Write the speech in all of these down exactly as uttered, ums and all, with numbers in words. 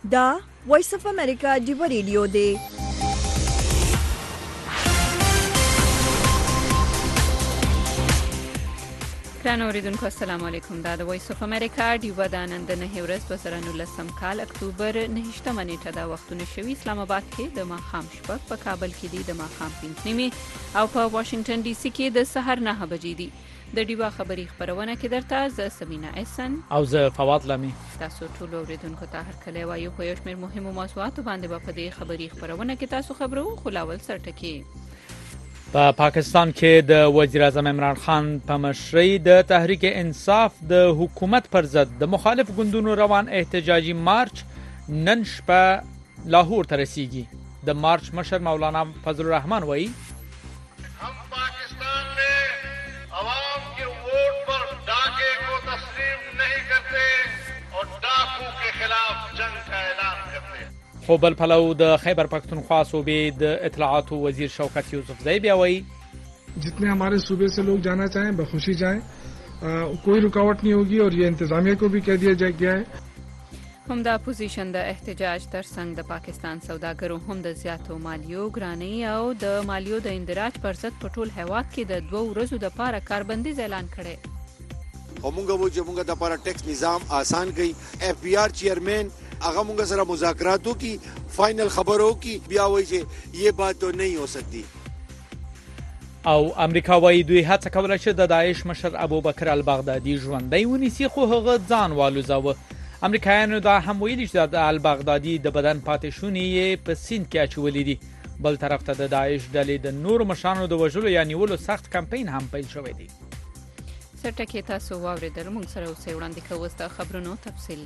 دا وایس اف امریکا ډیو ریډیو دی. ګرانو اوریدونکو السلام علیکم. دا د وایس اف امریکا ډیو د نن د نهه ورځ دوه زره نولسم کال اکتوبر نهشتمه نیټه دا وختونه شوي. اسلام آباد کې د ماښام شپږ، په کابل کې دی د ماښام پنځه نیمې او په واشنگټن ډي سي کې د سحر نهه بجې دي. د ډیوا خبری خبرونه کې درته ز سمینا احسن او ز فواد لمی. تاسو ټول اوریدونکو ته هر کله وایو په یو شمېر مهمو موضوعاتو باندې په دې خبری خبرونه کې تاسو خبرو خلاول سرټکی. په پاکستان کې د وزیر اعظم عمران خان په مشرۍ د تحریک انصاف د حکومت پر ضد د مخالف ګوندونو روان احتجاجي مارچ نن شپه لاهور ته رسیږي. د مارچ مشر مولانا فضل الرحمن وایي हम पाकिस्तान में आवाम के वोट पर डाके को तस्लीम नहीं करते और डाकू के खिलाफ जंग का ऐलान करते. خو بل پلو د خیبر پختونخوا صوبې د اطلاعات وزیر شوکت یوسفزئی بیا وایي जितने हमारे सूबे से लोग जाना चाहें बखुशी जाएं, कोई रुकावट नहीं होगी और ये इंतजामिया को भी कह दिया गया है. هم د اپوزیشن د احتجاج ترڅنګ د پاکستان سوداګرو هم د زیاتو مالیو ګرانۍ او د مالیو د اندراج پر ضد په ټول هیواد کې د دوه ورځو د پاره کاربندیز اعلان کړي. همغه و چې موږ د لپاره ټیکس نظام آسان کړي. اف بی آر چیئرمین هغه موږ سره مذاکراتو کی فائنل خبرو کی بیا وایي چې یہ بات تو نہیں ہو سکتی. او امریکا وایي دوی هڅه کوله چې د داعش مشر ابوبکر البغدادي ژوندی ونیسي خو هغه ځان والوزاوه. امریکایانو دا هم ویلي چې د البغدادي د بدن پاتې شونې یې په سیند کې اچولې دي. بل طرف ته د داعش ډلې د نور مشرانو د وژلو یا نیولو سخت کمپاین هم پیل شوی دی. سرټکی تاسو واوریدل. موږ سره اوسئ. وړاندې کوو د خبرونو تفصیل.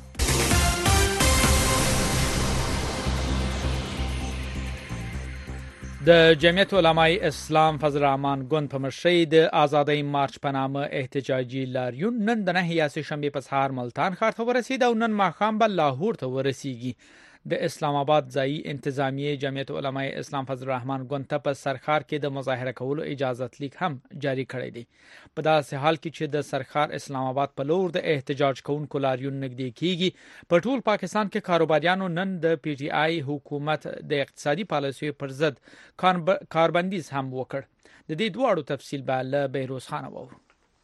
د جمعیت علماء اسلام فضل الرحمن ګوند په مشرۍ د آزادۍ مارچ په نامه احتجاجي لاریون نن د نهه یا شنبې په سهار ملتان ښار ته ورسید او نن ماښام به لاهور ته ورسیږي. د اسلام آباد ځایي انتظامیې جمعیت علماء اسلام فضل الرحمن ګوند ته په سرخار کې د مظاهره کولو اجازت لیک هم جاری کړی دی. په داسې حال کې چې د سرخار اسلام آباد په لور د احتجاج کوونکو لاریون نږدې کیږي، په ټول پاکستان کې کاروباریانو نن د پی ټی آی حکومت د اقتصادي پالیسیو پر ضد کاربندیز هم وکړ. د دې دواړو تفصیل به له بهروز خان وورو.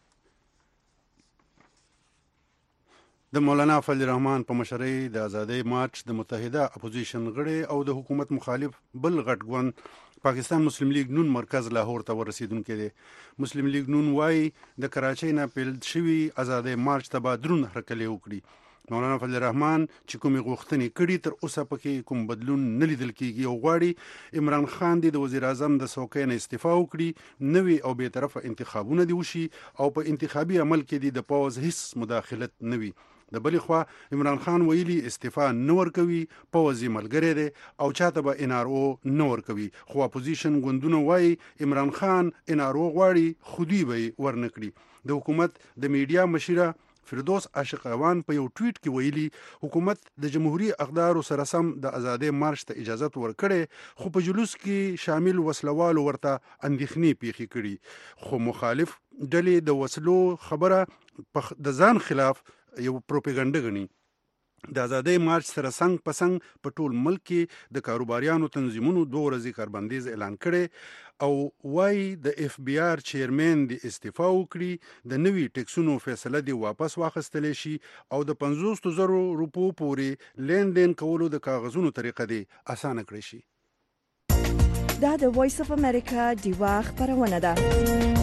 د مولانا فضل الرحمن په مشرۍ د آزادۍ مارچ د متحده اپوزیشن غړي او د حکومت مخالف بل غټ ګوند پاکستان مسلم لیگ نون مرکز لاهور ته ورسیدونکو دی. مسلم لیگ نون وايي د کراچۍ نه پیل شوی آزادۍ مارچ ته به درون هرکلی وکړي. مولانا فضل الرحمن چې کومې غوښتنې کړي تر اوسه پکې کوم بدلون نه لیدل کیږي او غواړي عمران خان دی د وزیر اعظم د څوکۍ نه استعفا وکړي، نوي او بې طرفه انتخابونه دی وشي او په انتخابي عمل کې دی د پوز هیڅ مداخلت نه وي. د بلې خوا عمران خان ویلي استعفا نه ورکوي، پوځي ملګری دی او چاته به ان آر او نه ورکوي. خو اپوزیشن ګوندونه وایي عمران خان ان آر او غواړي خو دوی به یې ورنکړي. د حکومت د میډیا مشیره فردوس عاشقوان په یو ټویټ کې ویلي حکومت د جمهوریت اقدارو سره سم د آزادۍ مارچ ته اجازه ورکړي، خو په جلوس کې شامل وسلوالو ورته اندېښنې پیښې کړي. خو مخالف ډلې د وسلو خبره د ځان خلاف یو پروپاګاندا غني. د آزادۍ مارچ سره څنګ په څنګ په ټول ملک کې د کاروباریانو تنظیمونو دوه ورځې کاربندیز اعلان کړي او وايي د اف بی آر چیرمن دی استعفا وکړي، د نوي ټیکسونو فیصله دی واپس واخیستل شي او د پنځوس زره روپو پورې لین دین کولو د کاغذونو طریقه دی اسانه کړی شي. دا د وایس اف امریکا ډیوا خبرونه ده.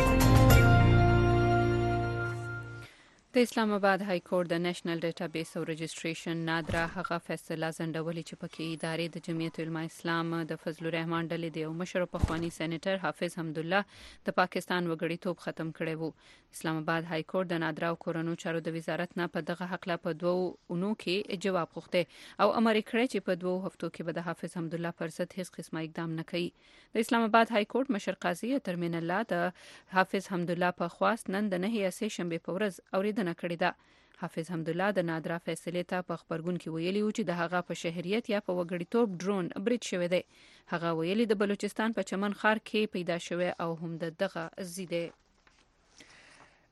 د اسلام آباد های کورټ د نېشنل ډیټابیس او رجسټریشن نادره هغه فیصله ځنډولې چې پکې ادارې د جمعیت علماء اسلام د فضل الرحمن ډلې د یو مشر پخوانی سېنیټر حافظ حمدالله د پاکستان وګړیتوب ختم کړی وو. اسلام آباد های کورټ د نادره او کورنو چارو د وزارت نه په دغه حقله په دوو اونو کې جواب غوښته او امر کړی چې په دوو هفتو کې به د حافظ حمدالله پر ضد هیڅ قسمه اقدام نه کوي. د اسلام آباد های کورټ مشر قاضي ترمن الله د حافظ حمدالله په خواست نن د نهه یا شنبې په ورځ اوریدنه کړې ده. حافظ حمدالله د نادره فیصلې ته په خبرګون کې ویلي و چې د هغه په شهریت یا په وګړیتوب ډرون برید شوی دی. هغه ویلي د بلوچستان په چمن ښار کې پیدا شوی او هم د دغه زیده.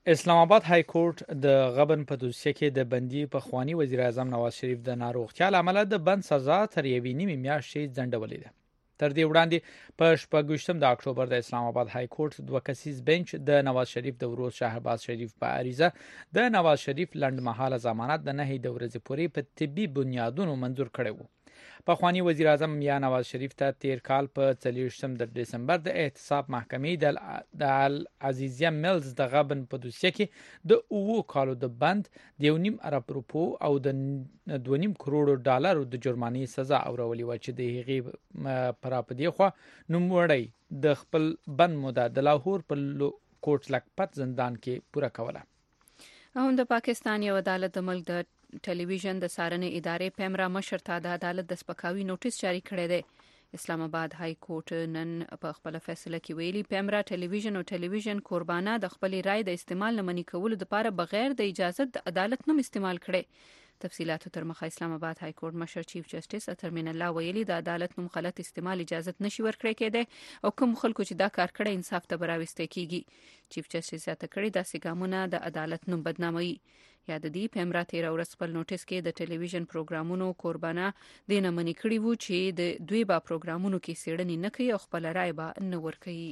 اسلام آباد های کورټ د غبن په دوسیه کې د بندي په خوانی وزیر اعظم نواز شریف د ناروغتیا لامل د بند سزا تر یوې نیمې میاشتې ځنډولې ده. تر دې وړاندې په شپږویشتم د اکتوبر د اسلام آباد های کورټ دوه کسیز بنچ د نواز شریف د ورور شهرباز شریف په عریضه د نواز شریف لنډمهاله ضمانت د نهي د ورځې پورې په طبي بنیادونو منظور کړی و. په خوانی وزیر اعظم یا نواز شریف ته تیر کال په څلوېښتم د دسمبر د احتساب محکمې د العزیزیه ملز د غبن په دوسیه کې د اوو کالو د بند د یو نیم ارب روپو او د دوه نیم کروڑو ډالرو د جرمانې سزا اورولې وه چې د هغې پر اپدې خوا نوموړی د خپل بند موده د لاهور په کوټ لکپت زندان کې پوره کوله. هم د پاکستان یو عدالت د ملک د ټلویزیون د څارنې ادارې پیمرا مشر ته د عدالت د سپکاوي نوټیس جاری کړی دی. اسلام آباد های کورټ نن په خپل فیصله کې ویلي پیمرا ټلویزیون او ټلویزیون قربانه د خپل رائے د استعمال نه منې کولو لپاره بغیر د اجازه د عدالت نوم استعمال کړي. تفصیلاتو تر مخه اسلام آباد های کورټ مشر چیف جسټس اترمن الله ویلي د عدالت نوم غلط استعمال اجازه نشي ورکړی کېده او کوم خلکو چې دا کار کړی انصاف ته براوسته کیږي. چیف جسټس یې تکړه د سګامونه د عدالت نوم بدنامي یاد دی پیمرا تیر ورځ خپل نوټیس کې د ټلویزیون پروګرامونو قربانه دینه منې کړی وو چې د دوی با پروګرامونو کې سیړنې نه کوي او خپل رائے به نه ورکوي.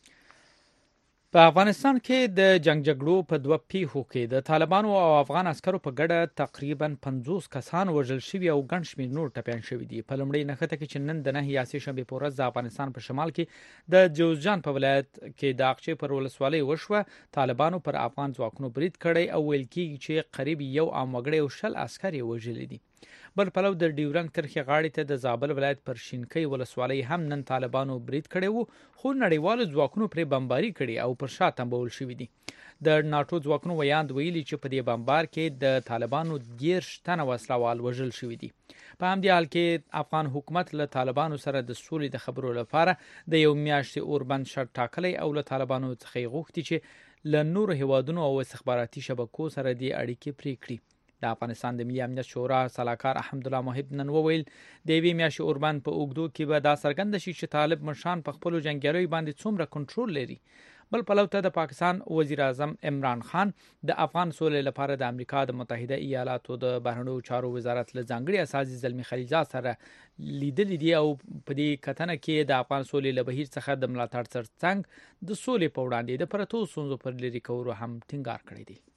په افغانستان کې د جنگ جګړو په دوه پیښو کې د طالبانو او افغان عسکرو په ګډه تقریبا پنځوس کسان وژل شوي او ګڼ شمېر نور ټپیان شوي دي. په لومړۍ نښته کې چې نن د نهه یاسې شنبې په ورځ د افغانستان په شمال کې د جوزجان په ولایت کې د اقچې پر ولسوالۍ وشوه، طالبانو پر افغان ځواکونو برید کړی او ویل کېږي چې قریب یو عام وګړی او شل عسکر یې وژلي دي. بل پلو د ډیورنګ کرښې غاړې ته د زابل ولایت پر شینکۍ ولسوالۍ هم نن طالبانو برید کړی وو، خو نړیوالو ځواکونو پرې بمباري کړي او پر شا تمبول شوي دي. د ناټو ځواکونو ویاند ویلي چې په دې بمبار کې د طالبانو دېرش تنه وسلوال وژل شوي دي. په همدې حال کې افغان حکومت له طالبانو سره د سولې د خبرو لپاره د یو میاشتې اوربند شرط ټاکلی او له طالبانو څخه یې غوښتي چې له نورو هیوادونو او استخباراتي شبکو سره دې اړیکې پرې کړي. د افغانستان د ملي امنیت شورا سلاکار احمدالله محب نن وویل د یوې میاشتې اوربند په اوږدو کې به دا څرګنده شي چې طالب مشران په خپلو جنګیالیو باندې څومره کنټرول لري. بل پلو ته د پاکستان وزیر اعظم عمران خان د افغان سولې لپاره د امریکا د متحده ایالاتو د بهرنیو چارو وزارت له ځانګړي استازي زلمي خلیلزاد سره لیدلي دي او په دې کتنه کې د افغان سولې له بهیر څخه د ملاتړ ترڅنګ د سولې په وړاندې د پرتو ستونزو پر لرې کولو هم ټینګار کړی دی.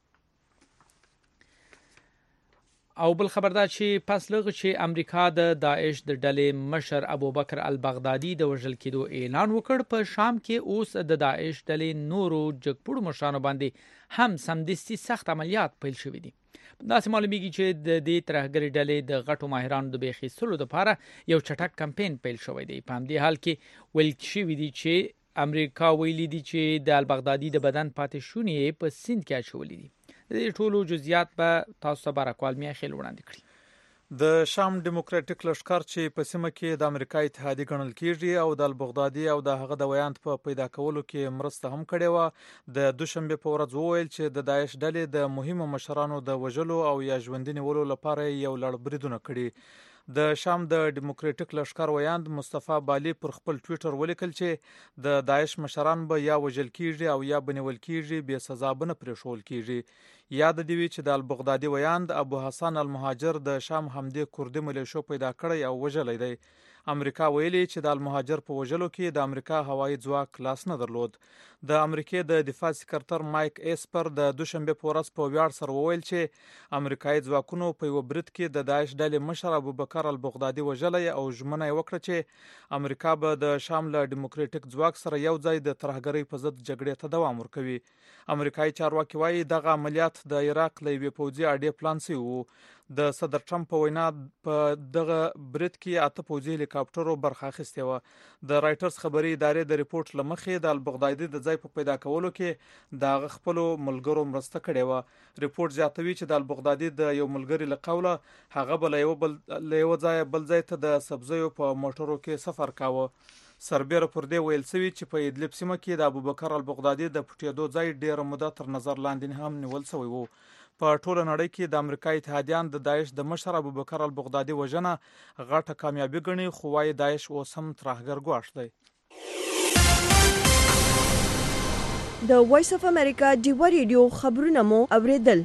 او بل خبردار چې پس لغه چې امریکا د داعش د ډلې مشر ابوبکر البغدادي د وژل کېدو اعلان وکړ، په شام کې اوس د داعش ډلې نورو جګپوړو مشرانو باندې هم سمدستي سخت عملیات پیل شوي دي. داسې معلومیږي چې د دې ترهګرې ډلې د غټو ماهرانو د بیخیستلو لپاره یو چټک کمپین پیل شوی دی. په همدې حال کې ویل شوي دي چې امریکا ویلي دي چې د البغدادي د بدن پاتې شونې په سند کې اچولې دي. د ټولو جزئیات به تاسو ته بارکوال میاخیل وړاندې کړي. د شام ډیموکراټیک لشکر چې په سیمه کې د امریکا اتحادیه ګڼل کیږي او د البغدادي او د هغه د ویاند په پیدا کولو کې مرسته هم کړې و، د دوشنبه په ورځ وویل چې د داعش ډلې د مهمو مشرانو د وژلو او یا ژوندۍ نیولو لپاره یو لړ بریدونه کړي. د شام د ډیموکراټیک لشکر ویاند مصطفی بالی پر خپل ټویټر ولیکل چې د داعش مشران به یا وژل کیږي او یا بنول کیږي، بې سزا به نه پرېښول کیږي. یاد دی وی چې د البغدادي ویاند ابو حسن المهاجر د شام حمدي کوردي ملیشو پیدا کړی او وژلی دی. امریکا ویلي چې د المهاجر په وژلو کې د امریکا هوایي ځواک لاس نه درلود. د امریکای د دفاع سکرتر مایک ایسپر د دوشنبه په ورځ په ویاړ سره وویل چې امریکایي ځواکونو په یو برید کې د داعش ډلې مشر ابوبکر البغدادي وژلی او ژمنه یې وکړه چې امریکا به د شام له ډیموکراټیک ځواک سره یو ځای د ترهګرۍ په ضد جګړې ته دوام ورکوي. امریکایي چارواکي وایي دغه عملیات د عراق له یوې پوځي اډې پلان شوي وو. د صدر ټرمپ په وینا په دغه برید کې اته پوځي هلیکاپټرو برخه اخیستې وه. د رایټرز خبري ادارې د ریپورت له مخې د البغدادي د ځای په پیدا کولو کې د خپلو ملګرو مرسته کړې وه. ریپورت زیاتوي چې د البغدادي د یو ملګري له قوله هغه به له یو بل له یو ځای بل ځای ته د سبزیو په موټرو کې سفر کاوه. سربیره پر دې ویل شوي چې په ادلب سیمه کې د ابوبکر البغدادي د پټېدو ځای ډېره موده تر نظر لاندې هم نیول شوی وو. په ټوله نړۍ کې د امریکا اتحادیان د داعش د مشر ابوبکر البغدادي وژنه غټه کامیابي ګڼي، خو وايي داعش اوس هم ترهګر ګواښ دی. د وایس اف امریکا ډیوا ریډیو خبرونه مو اوریدل.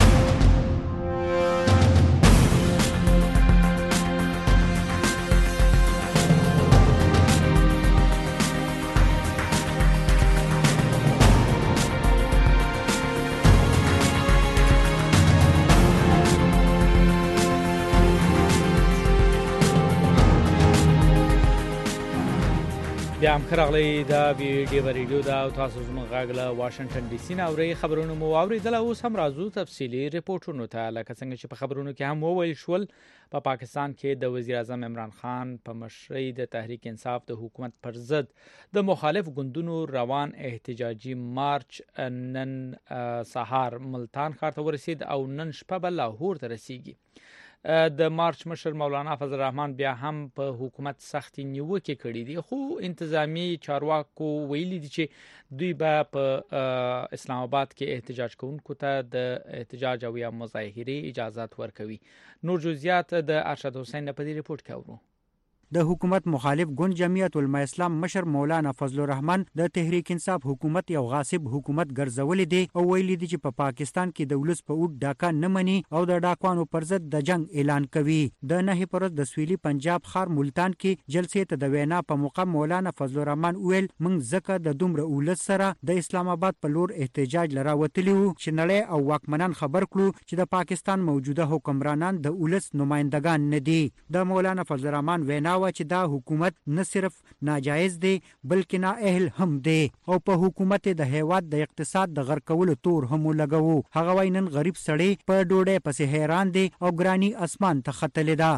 بیا هم خراغلی دا ویډیو ریډیو دا او تاسو زموږ غږ له واشنگټن ډي سي نه اورئ. خبرونه مو واوریدل. اوس هم راځو تفصیلي ریپورټونو ته. لکه څنګه چې په خبرونو کې هم وویل شول، په پا پاکستان کې د وزیر اعظم عمران خان په مشرۍ د تحریک انصاف د حکومت پر ضد د مخالف ګوندونو روان احتجاجي مارچ نن سهار ملتان ښار ته ورسید او نن شپه به لاهور ته رسیږي. د مارچ مشر مولانا فضل الرحمن بیا هم په حکومت سختي نیوکې کړې دي، خو انتظامی چارواکو ویلي دي چې دوی به په اسلام آباد کې احتجاج کوونکو ته د احتجاج او یا مظاهرې اجازهات ورکوي. نور جزئیات د ارشد حسین په دې ریپورت کې اورو. د حکومت مخالف ګوند جمعیت العلماء اسلام مشر مولانا فضل الرحمن د تحریک انصاف حکومت یو غاصب حکومت ګرځولې دي او ویلي دي چې په پا پاکستان کې د ولس په اوټ ډاکا نه مني او د ډاکوانو پر ضد د جنگ اعلان کوي. د نه پرز د سویلي پنجاب خار ملتان کې جلسې ته د وینا په موقع مولانا فضل الرحمن ویل موږ ځکه د دومره ولس سره د اسلام آباد په لور احتجاج لرا وتلی وو چې نړۍ او واکمنان خبر کړو چې د پاکستان موجوده حکمرانان د ولس نمائندگان نه دي. د مولانا فضل الرحمن وینا چې دا حکومت نه صرف ناجایز دی بلکې نااهل هم دی او په حکومت د هیواد د اقتصاد د غرقولو تور هم لګوو. هغه وای نن غریب سړی په ډوډۍ پسې حیران دی او ګرانی اسمان ته ختلې ده.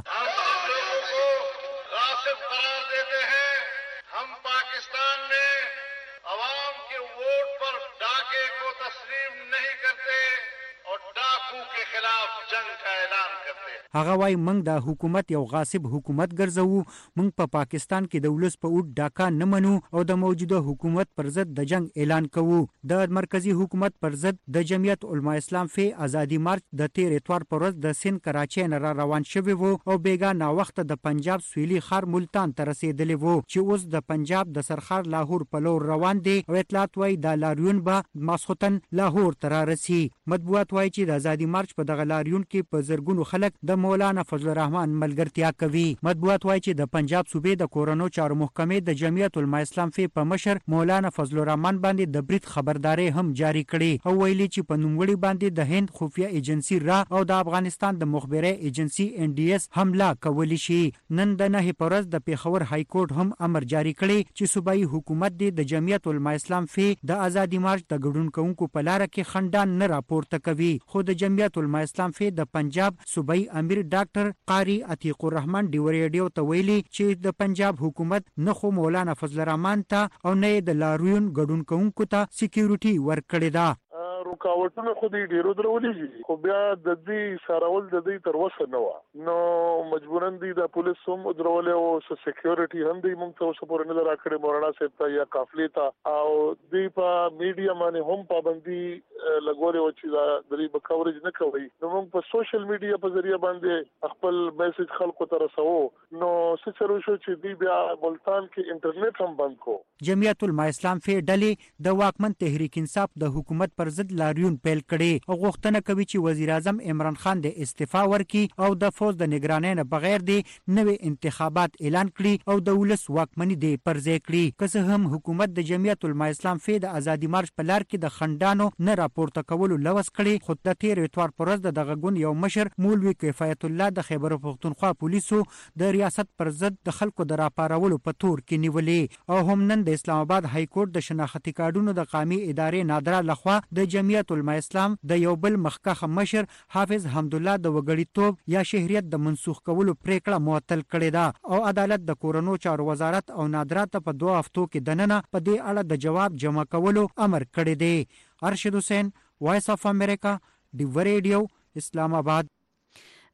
هغه وای موږ د حکومت یو غاصب حکومت ګرځو، موږ په پا پاکستان کې د ولس په اوټ ډاکا نه منو او د موجوده حکومت پر ضد د جنگ اعلان کوو. د مرکزی حکومت پر ضد د جمعیت علماء اسلام فی ازادي مارچ د تیر اتوار پر ورځ د سند کراچۍ نه را روان شوی وو او بیګا نا وخت د پنجاب سویلي خار ملتان ته رسیدلی وو چې اوس د پنجاب د سرخار لاهور په لور روان دي او اطلاعات وای د لاریون به ماسختن لاهور ته را رسی. مطبوعات وای چې د ازادي مارچ په دغه لاریون کې په زرګونو خلک د مولانا فضل الرحمن ملګرتیا کوي. مطبوعات وایي چې د پنجاب صوبې د کورونو چارو محکمې د جمعیت علماء اسلام فی په مشر مولانا فضل الرحمن باندې د برید خبرداري هم جاری کړي او ویلي چې په نوموړي باندې د هند خفیه ایجنسی را او د افغانستان د مخبري ایجنسی ان ډي اس حمله کولی شي. نن د نه پرز د پیښور های کورټ هم امر جاری کړي چې صوبایي حکومت د جمعیت علماء اسلام فی د ازادي مارچ د ګډون کوونکو په لار کې خندان نه راپورته کوي. خو د جمعیت علماء اسلام فی د پنجاب صوبایي امیر ډاکټر قاری عتیق الرحمن ډیو ریډیو ته ویلي چې د پنجاب حکومت نه خو مولانا فضل الرحمن ته او نه د لاریون ګډون کوونکو ته سکیورټي ورکړې ده. رکاوټونه خو دې ډیرو درولې خو بیا د دې سارول د دې تر وسه نه و نو مجبورن دي د پولیس هم درولې او سکیورټي هم دې موږ ته اوس پورې نه راکړې مولانا صاحب ته یا قافلې ته او دې په میډیا باندې هم پابندي لګولې و چې د دې په کورج نه کوي. نو موږ په سوشل میډیا په ذریعہ باندې خپل میسج خلکو ته رسو نو څه چلو شو چې دې بیا ملتان کې انټرنیټ هم بند کو. جمعیت علماء اسلام فی ډلې د واکمن تحریک انصاف د حکومت پر ضد لاریون پیل کړي او غوښتنه کوي چې وزیر اعظم عمران خان د استعفا ورکړي او د فوج د نگرانۍ نه بغیر د نوې انتخابات اعلان کړي او د ولس واکمنۍ د پرځای کړي. که څه هم حکومت د جمعیت علماء اسلام فی د ازادي مارچ په لار کې د خندانو نه راپورته کولو لوس کړي، خو د تیر اتوار پر ورځ د دغه ګوند یو مشر مولوي کفایت الله د خیبر پختونخوا پولیسو د ریاست پر ضد د خلکو د راپارولو په تور کې نیولې او هم نن د اسلام آباد های کورټ د شناختی کارډونو د قومي ادارې نادرا لخوا د جمعیت علماء اسلام د یو بل مخکخه مشر حافظ حمدالله د وګړیتوب یا شهریت د منسوخ کولو پریکړه معطل کړې ده او عدالت د کورونو چارو وزارت او نادرا ته په دوه هفتو کې دننه په دې اړه د جواب جمع کولو امر کړی دی. ارشد حسین، وایس اف امریکا، ډیو ریډیو، اسلام آباد.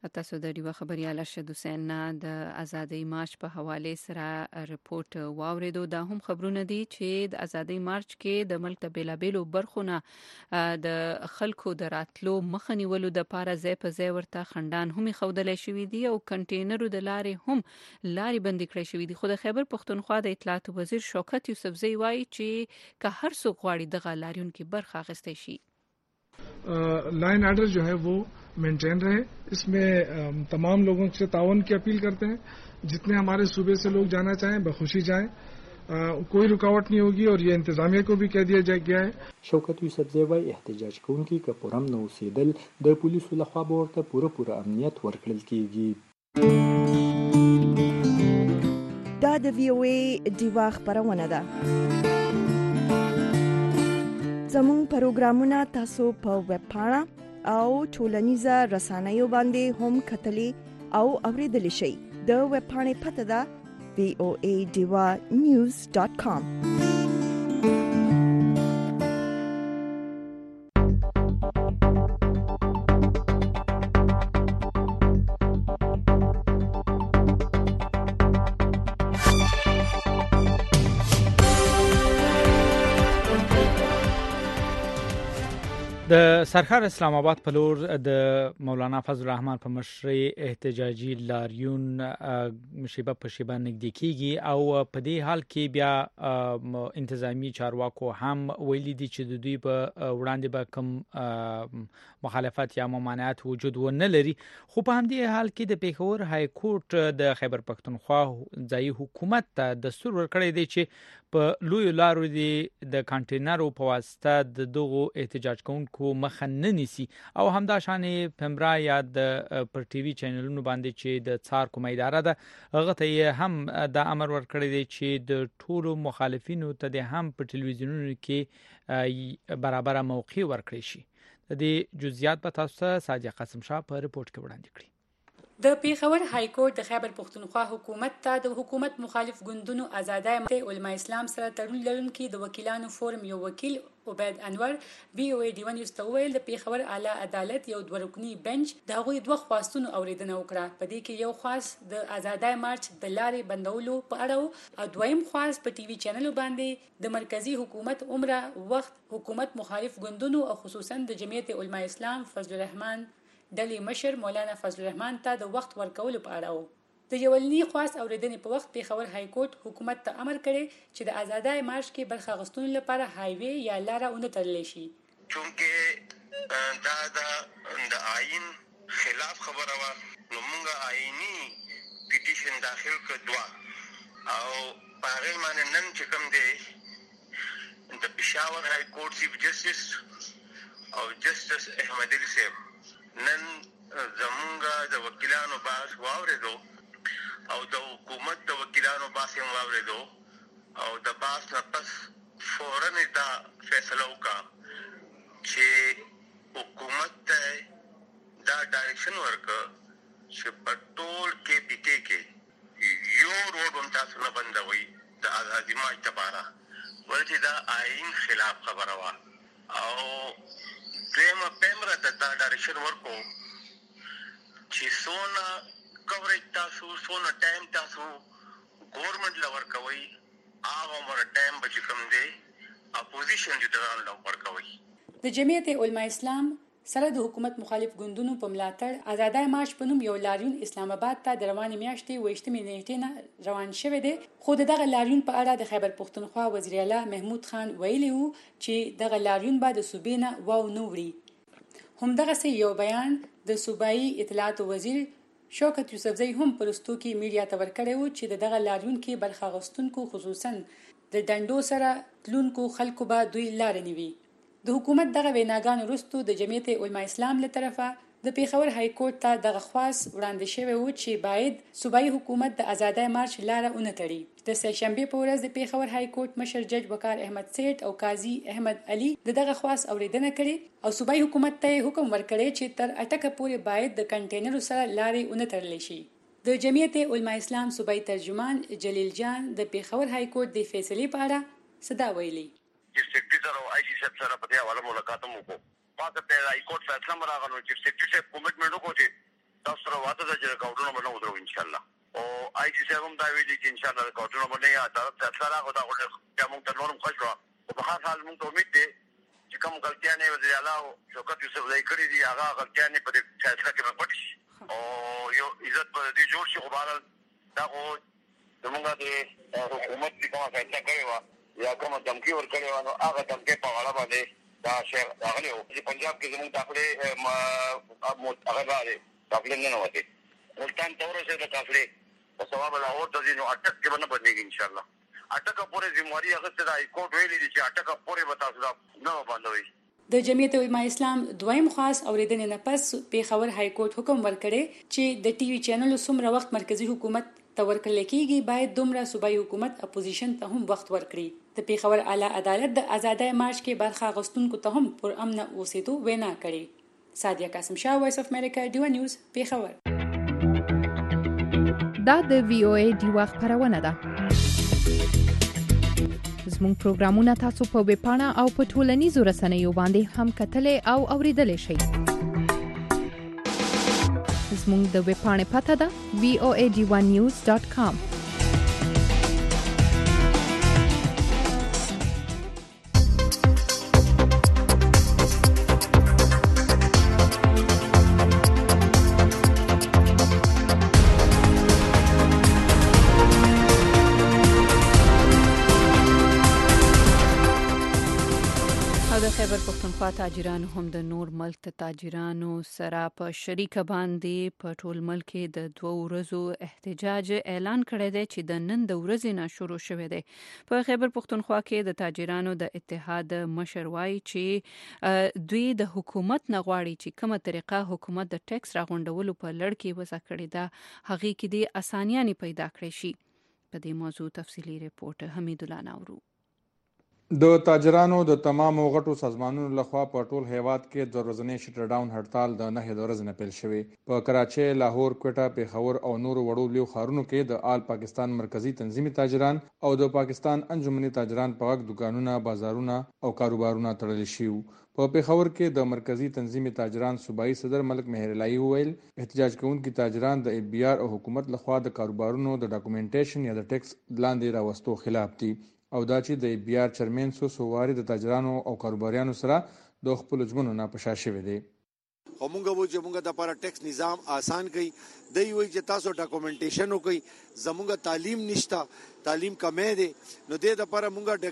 تاسو د ریو خبريال ارشد حسین د ازادۍ مارچ په حواله سره رپورت واوریدو. دا هم خبرونه دي چې د ازادۍ مارچ کې د ملک د بیلابېلو برخونه د خلکو د راتلو مخنیولو د پاره ځای په ځای ورته خندان هم خودلې شوې دي او کنټینرو د لارې هم لارې بندي کړې شوې دي. خو د خیبر پختونخوا د اطلاعات وزیر شوکت یوسفزئی وایي چې که هر څوک غواړي دغه لاریون کې برخه اخیستی شي. लाइन आर्डर जो है वो मेंटेन रहे. इसमें तमाम लोगों से ताउन की अपील करते हैं. जितने हमारे सूबे से लोग जाना चाहें बखुशी जाएं. कोई रुकावट नहीं होगी और ये इंतजामिया को भी कह दिया गया है. शौकत यूसुफزई वाيي احتجاج کوونکي که پرم نو سیدل د پولیسو لخوا به ورته پوره پوره امنیت ورکړل کیږي. دا د وی او ای دیوا خبرونه ده. زموږ پروګرامونه تاسو په ویب پاڼه او ټولنیزه رسنیو باندې هم کتلی او اوریدلی شئ. د ویب پاڼې پته ده وی او ای دیوا نیوز ډاټ کام. د سرکار اسلام آباد په لور د مولانا فضل الرحمن په مشرۍ احتجاجي لاریون شیبه په شیبه نږدې کیږي او په دې حال کې بیا انتظامی چارواکو هم ویلي دي چې د دوی په وړاندې به کوم مخالفت یا ممانعت وجود و نه لري. خو په همدې حال کې د پیښور های کورټ د خیبر پختونخوا ځایي حکومت ته دستور ورکړی دی چې په لوی لارو دي د کانټینرو په واسطه د دغو احتجاج کوونکو مخه نه نیسي او همدا شان پمرا یا د پر ټي وي چینلونو باندې چې د څار کومه اداره ده هغه ته هم د امر ورکړی دی چې د ټولو مخالفینو ته د هم په ټلویزیونونو کې برابر موقع ورکړي شي. د دې جزئیات په تاسو ته ساجد قاسم شاه په ریپورت کې وړاندې کړی. د پیښور های کورټ د خیبر پختونخوا حکومت ته د حکومت مخالف ګوندونو آزادای علماء اسلام سره تړون لرونکي د وکیلانو فورم یو وکیل عبید انور وی او ای ډي ون یو ویل د پیښور اعلی عدالت یو دوه رکنی بنچ د هغوی دوه خواستونو اوریدنه وکړه. په دې کې یو خواست د آزادای مارچ د لارې بندولو په اړه او دویم خواست په ټي وي چینلو باندې د مرکزی حکومت عمره وخت حکومت مخالف ګوندونو او خصوصا د جمعیت علماء اسلام فضل الرحمن ډلې مشر مولانا فضل الرحمن ته د وخت ورکولو په اړه و. د یولنی خواست اوریدنې په وخت پیښور های کورټ حکومت ته امر کړی چې د آزادای مارچ کې برخه غوښتنې لپاره هایوي یا لاره ونه تړل شي. چونکه دا د آئین خلاف خبره وا نو موږ آئینی پیټیشن داخل کړو او هغه باندې نن چې کوم دی د پېښور های کورټ چیف جسټس او جسټس احمد علي صاحب نن زمونږ د وکیلانو باس واوریدو او د حکومت د وکیلانو باس هم واوریدو او د باس نه پس فورن دا فیصله وکړه چې حکومت ته دا ډایرکشن ورکړه چې په ټول کې پی کې کې یو روډ هم تاسو نه بندوي د ازادي مارچ لپاره ولې دا آئین خلاف خبره وه او دیمه پیمره ته دا ډایرکشن ورکو چې سونه کوریج تاسو سونه ټایم تاسو ګورنمنت لور کوي هغه مر ټایم به کوم دی اپوزیشن دې دران لور کوي. د جمعیت علماء اسلام سره د حکومت مخالف ګوندونو په ملاتړ آزادای مارچ په نوم یو لاریون اسلام آباد ته د روانې میاشتې ویشتمې نیټې نه روان شوی دی. خو دغه لاریون په اړه د خیبر پختونخوا وزیر اعلی محمود خان ویلي وو چې دغه لاریون به د صوبې نه واو نه وړي. همدغسې یو بیان د صوبایي اطلاعات وزیر شوکت یوسفزئی هم پرستو کې میډیا ته ورکړی و چې دغه لاریون کې برخه اخیستونکو خصوصا د ډنډو سره تلونکو خلکو به دوی لارې نیوي. د حکومت دغه ویناګانو وروسته د جمعیت علماء اسلام له طرفه د پیښور های کورټ ته دغه خواست وړاندې شوی و چې باید صوبایي حکومت د آزادای مارچ لاره ونه تړي. د سهشنبې په ورځ د پیښور های کورټ مشر جج وقار احمد سیټ او قاضي احمد علي د دغه خواست اوریدنه کړې او صوبایي حکومت ته حکم ورکړی چې تر اټکه پورې باید د کنټینرو سره لارې ونه تړل شي. د جمعیت علماء اسلام صوبایي ترجمان جلیل جان د پیښور های کورټ د فیصلې په اړه صدا ویلي. چیف سیکرټری سره او آی سی صاحب سره په دې حواله ملاقات هم وکړو. ما ته د های کورټ فیصله مراغلو چیف سیکرټری صاحب کمټمنټ وکړو چې تاسو سره واده د ریکارډونو باندې ودرو ان شاء الله او آی سی سیون دا ویلي چې ان شاء الله ریکارډونو باندې عدالت فیصله راغله او دا موږ ته نورم خوشو او په خاص حال موږ ته امید دی چې کوم غلطیاں نه وزیر اعلی شوکت یوسف زئی کړی دي هغه غلطیاں نه په فیصله کې پټ شي او یو عزت په دې جوړ شي خو بهر دا خو زمونږ د حکومت چې کومه فیصله کړې وه یا کومه دمکي ورکړې وه نو هغه دمکي په اړه باندې دا شی راغلی و چې پنجاب کې زموږ داخلي هغه راغلی داخلي نه نوتې ملتان ته ورسېده داخلي په ثواب لاهور ته ځي نو اټک کې به نه بدلېږي انشاءالله اټکه پورې ذمهواري اخیستې ده هایکورټ ویلي دي چې اټکه پورې به تاسو دا نه بندوئ. د جمعیت علماء اسلام دویم خاص اوریدنې نه پس پیښور هایکورټ حکم ورکړی چې د ټي وي چینل څومره وخت مرکزی حکومت ته ورکړل کېږي باید دومره صوبایي حکومت اپوزیشن ته هم وخت ورکړي. د پیښور اعلی عدالت د آزادۍ مارچ کې برخه اخیستونکو ته هم پر امن اوسېدو وینا کړې. سادیه قاسم شاه، وایس اف امریکا، ډیوا نیوز، پیښور. دا د وی او ای ډیوا خبرونه ده. زموږ پروګرامونه تاسو په ویب پاڼه او په ټولنیزو رسنیو باندې هم کتلای او اوریدلای شئ. زموږ د ویب پاڼې پته ده وی او ای ډی ون نیوز ډاټ کام. خیبر پښتونخوا تاجرانو هم د نور ملک ته تاجرانو سره په شریکه باندې په ټول ملک کې د دوه ورځو احتجاج اعلان کړی دی چې د نن د ورځې نه شروع شوی دی. په خیبر پښتونخوا کې د تاجرانو د اتحاد مشر وایي چې دوی د حکومت نه غواړي چې کومه طریقه حکومت د ټیکس راغونډولو په لړ کې وضع کړې ده هغې کې د اسانیانې پیدا کړې شي. په دې موضوع تفصیلي ریپورت حمید الله ناورو. د تاجرانو د تمامو غټو سازمانونو لخوا په ټول هیواد کې د ورځنی شټر ډاون هړتال د نهه ورځې نه پیل شوی. په کراچۍ، لاهور، کوټه، پیښور او نورو وړو لویو ښارونو کې د آل پاکستان مرکزی تنظیمي تاجران او د پاکستان انجمني تاجران په غږ دکانونه، بازارونه او کاروبارونه تړل شوي. په پیښور کې د مرکزی تنظیمي تاجران صوبایي صدر ملک مهرالهی وویل احتجاج کوونکي تاجران د ای بی آر او حکومت لخوا د کاروبارونو د ډاکومنټیشن یا د ټیکس لاندې راوستو خلاف دي او دا چې د بي آر چیرمن سو سوواري د تاجرانو او کاروباریانو سره د خپل ژمنو نه پښا شوی دی. خو مونږ وو چې مونږ د لپاره ټیکس نظام آسان کړي دی وی چې تاسو ډاکومنټیشن وکړي زمونږ تعلیم نشته تعلیم کمې دی نو د لپاره مونږ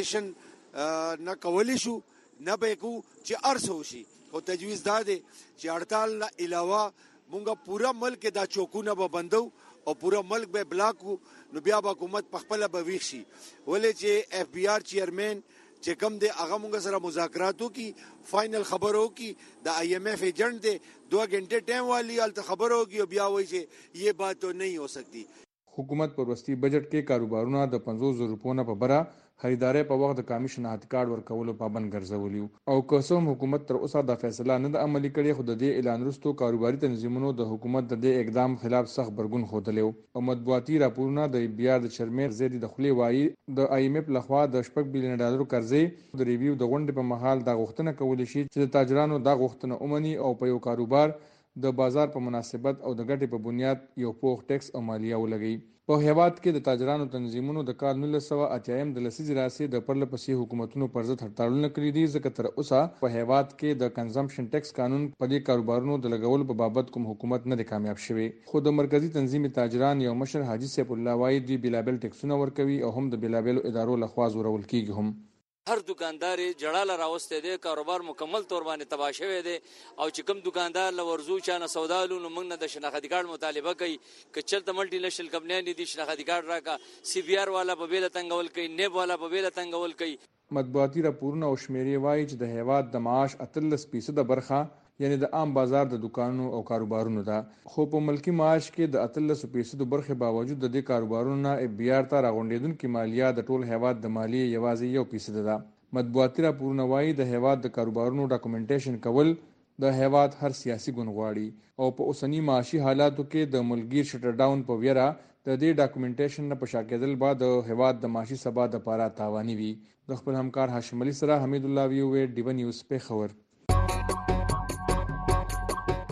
ډاکومنټیشن نه کولی شو نه به کو چې ارسو شي او تجویز دا دی چې هړتال نه علاوه مونږ پورا ملک دا چوکونه به بندو او پورا ملک به بلاک نو بیا به حکومت په خپل به ویښ شي. ولې چې اف بی آر چیرمن چې کوم دی هغه موږ سره مذاکرات وکړي فائنل خبرو کې د آئی ایم ایف ایجنٹ دی دو غنټه ټایم والی الته خبرو کې بیا وایي چې یہ بات تو نہیں ہو سکتی. حکومت پر وسطی بجټ کې کاروبارونه د پنځوس زره روپو په بره خریداري په وخت د کامیشن هات کارت ورکولو پابند ګرځولیو او کوم حکومت تر اوسه د فیصله نه د عملی کړي خو د دې اعلان وروسته کاروباري تنظیمونو د حکومت د دې اقدام خلاف سخت برګون خوتلیو او مطبوعاتي راپورونه د بي آر د چیرمن زیدي د خلی وایي د آئی ایم ایف لخوا د شپږ بلین ډالر قرضې د ریویو د غونډې په محل د غوښتنه کول شي چې د تاجرانو د غوښتنه اومني او په یو کاروبار د بازار په مناسبت او د ګټې په بنیاد یو پوخ ټیکس او مالیه ولګي. په هیواد کې د تاجرانو تنظیمونو د کال نولس سوه اتیایم د لسیزې راهیسې د پرله پسې حکومتونو پر ضد هړتالونه کړي دي ځکه تر اوسه په هیواد کې د کنزمپشن ټیکس قانون په دې کاروبارونو د لګولو په بابت کوم حکومت نه دی کامیاب شوی. خو د مرکزی تنظیمي تاجران یو مشر حاجی سیف الله وایي دوی بلابل ټیکسونه ورکوي او هم د بلابل ادارو لخوا زورول کیږي. هم هر دکاندار جړاله راوسته دی کاروبار مکمل تور باندې تباہ شوی دی او چې کوم دکاندار لورزو چانه سودالو نو موږ نه د شناختی کارت مطالبه کوي ک چلته ملټي نېشنل کمپنیان دي شناختی کارت راکا سی بي آر والا په بیل تنګول کوي نیب والا په بیل تنګول کوي. مطبوعاتي راپورونه او شمیرې وایي چې د هیواد د معاش اتلس فیصد برخه یعنی د عام بازار د دکانونو او کاروبارونو ده خو په ملکی معاش کې د اتلس فیصد برخه باوجود د دې کاروبارونو نه بي آر ته راغونډیدونکو مالیه د ټول هیواد د مالیې یوازې یو فیصد ده. مطبوعاتي راپورونه وایي د هیواد د کاروبارونو ډاکومنټیشن کول د هیواد هر سیاسي ګوند غواړي او په اوسنی معاشي حالاتو کې د ملګیر شټر ډاون په ویره د دې ډاکومنټیشن نه پشا کېدل بعد د هیواد د معاشي ثبات لپاره تاواني وي. د خپل همکار هاشم علي سره حمید الله وی او ډیو نیوز پیښور.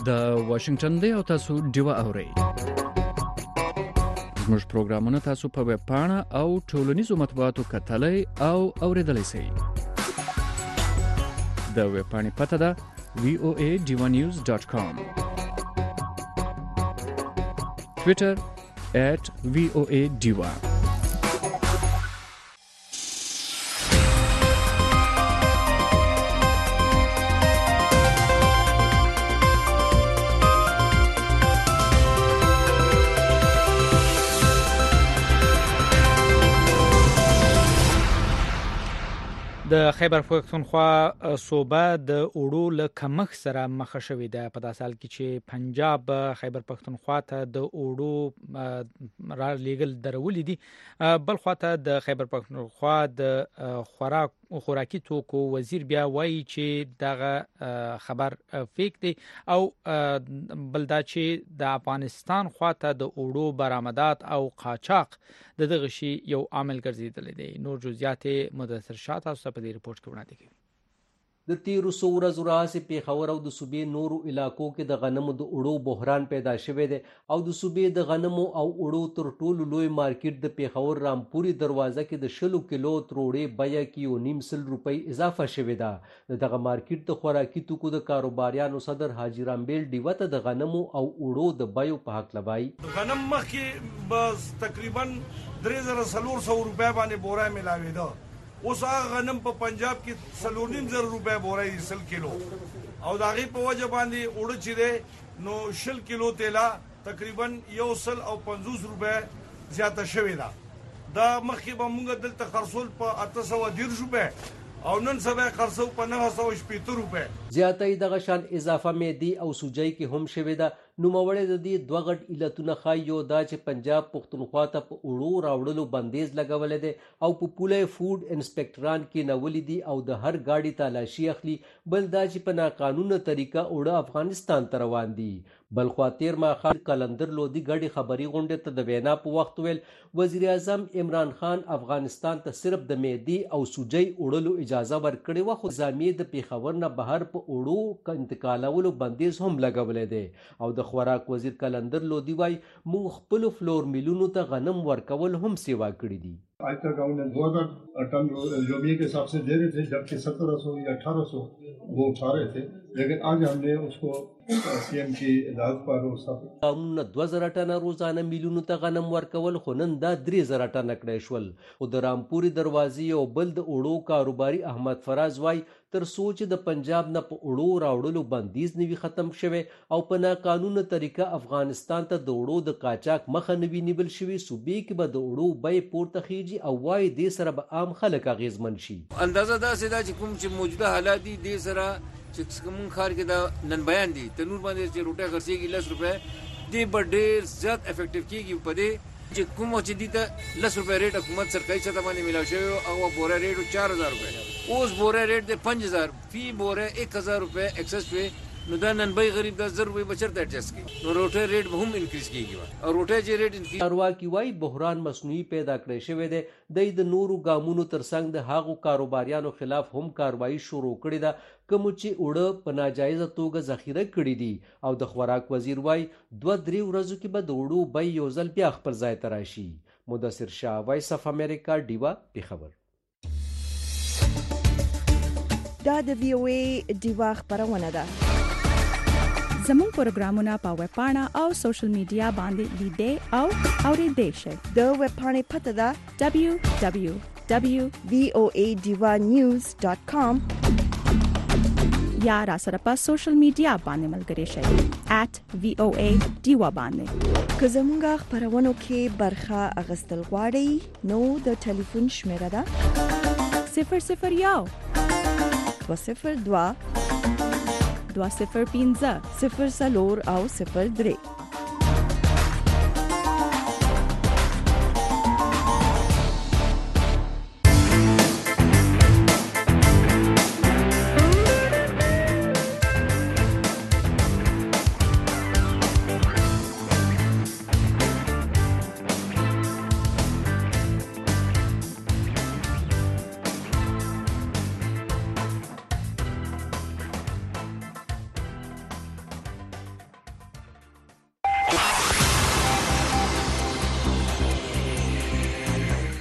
د واشنگټن دی او تاسو ډیوه اورئ. زموږ پروګرامونه تاسو په ویب پاڼه او ټولنیزو مطبوعاتو کتلای او اوریدلای شئ. د ویب پاڼې پته ده وی او ای ډیوا نیوز ډاټ کام. ټویټر at وی او ای ډیوا. د خیبر پښتونخوا صوبه د اوړو له کمښت سره مخ شوې ده په داسې حال کې چې پنجاب خیبر پښتونخوا ته د اوړو را لیګل درولې دي. بل خواته د خیبر پښتونخوا د خوراک او خوراکي توکو وزیر بیا وایي چې دغه خبر فیک دی او بل دا چې د افغانستان خواته د اوړو برآمدات او قاچاق د دغه شی یو عامل ګرځیدل دی. نور جزئیات مدثر شاه تاسو په دې ریپورت کې وړاندې کوي. د تیرو څو ورځو راهیسې پیښور او د صوبې نورو علاقو کې د غنمو د اوړو بحران پیدا شوی دی او د صوبې د غنمو او اوړو تر ټولو لوی مارکیټ د پیښور رامپوري دروازه کې د شلو کیلو تروړې بیه کې یو نیم سل روپۍ اضافه شوې ده. د دغه مارکیټ د خوراکي توکو د کاروباریانو صدر حاجی رامبیل ډیوه ته د غنمو او اوړو د بیو په حق لوي. غنم مخکې بس تقریبا درې زره څلور سوه روپۍ باندې بوره ملاوېده. اوس هغه غنم په پنجاب کې څلور نیم زره روپۍ بوره دي سل کیلو او د هغې په وجه باندې اوړه چې دی نو شل کیلو تیلا تقریبا یو سل او پنځوس روپۍ زیاته شوې ده. دا مخکې به مونږ دلته خرڅول په اته سوه دېرش روپۍ او نن سبا خرڅو په نهه سوه شپېته روپۍ. زیاته دغه شان اضافه معدې او سوجۍ کې هم شوې ده. نوموړی د دې دوه غټ علتونه ښایي یو دا چې پنجاب پښتونخوا ته په اوړو راوړلو بندیز لګولی دی او په پوله فوډ انسپکټران کې نولی دي او د هر ګاډي تالاشي اخلي. بل دا چې په ناقانونه طریقه اوړه افغانستان ته روان دي. بل خوا تیر ماښام قلندر لودي ګډې خبري غونډې ته د وینا په وخت ویل وزیر اعظم عمران خان افغانستان ته صرف د معدې او سوجۍ اوړلو اجازه ورکړې وه خو نظامیې د پیښور نه بهر په اوړو انتقالولو بندیز هم لګولی دی. او د خوراک وزیر قلندر لودي وایي موږ خپلو فلور میلونو ته غنم ورکول هم سیوا کړي دي. आज तक हमने दो हजार टन योमिये के हिसाब से दे रहे थे जबकि सत्रह सौ या अठारह सौ वो उठा रहे थे, लेकिन आज हमने उसको सीएम की हिदायत पर قانون دوه زره ټنه روزانه میلیونو ته غنم ورکول خو نن دا درې زره ټنه کړی شول. خو د رامپوري دروازې او بل د اوړو کاروباري احمد فراز وایي تر څو چې د پنجاب نه په اوړو راوړلو بندیز نوي ختم شوی او په ناقانونه طریقه افغانستان ته د اوړو د قاچاق مخه نوي نیول شوي صوبې کې به د اوړو بیې پورته خیږي او وایي دې سره به عام خلک اغېزمن شي. اندازه داسې ده چې کوم چې موجوده حالات دي دې سره چې کوم ښار کې دا نن بیان دي تنور باندې چې روټۍ خرڅېږي لس روپۍ دې به ډېر زیات افیکټیو کېږي په دې چې کوم چې دې ته لس روپۍ ریټ حکومت سرکاري سطح باندې میلاو شوی او هغه بوره ریټ چار هزار روپۍ اوس بوره ریټ دی پنځ هزار فی بوره ایک هزار روپۍ ایکسس پې نو دا ننبی غریب دا زر روپۍ به چېرته ایډجسټ کړي نو روټۍ ریټ به هم انکریز کېږي او روټۍ چې ریټ انکریز چارواکي وایي بحران مصنوعي پیدا کړی شوی دی. دی د نورو ګامونو ترڅنګ د هغو کاروباریانو خلاف هم کاروایي شروع کړې ده کوم چې اوړه په ناجایزه توګه ذخیره کړي دي. او د خوراک وزیر وایي دوه درې ورځو کې به د اوړو بیې یو ځل بیا خپل ځای ته راشي. مدثر شاه، وایس اف امریکا، ډیوا، پیښور. دا د وی او ای ډیوا خبرونه ده. زموږ پروګرامونه په ویب پاڼه او سوشل میډیا باندې لیدئ او اوریدئ شئ. د ویب پاڼې پته ده دبلیو دبلیو دبلیو وی او ای ډیوا نیوز ډاټ کام یا را سره په سوشل میډیا باندې ملګري شئ at وی او ای ډیوا باندې. که زموږ خبرونو کې برخه اخیستل غواړئ نو د ټلیفون شمیره ده صفر صفر یو دوه صفر دوه دوه صفر پنځه صفر څلور او صفر درې.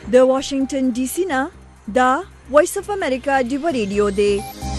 د واشنگټن ډي سي نه دا وایس اف امریکا دی ریډیو دی.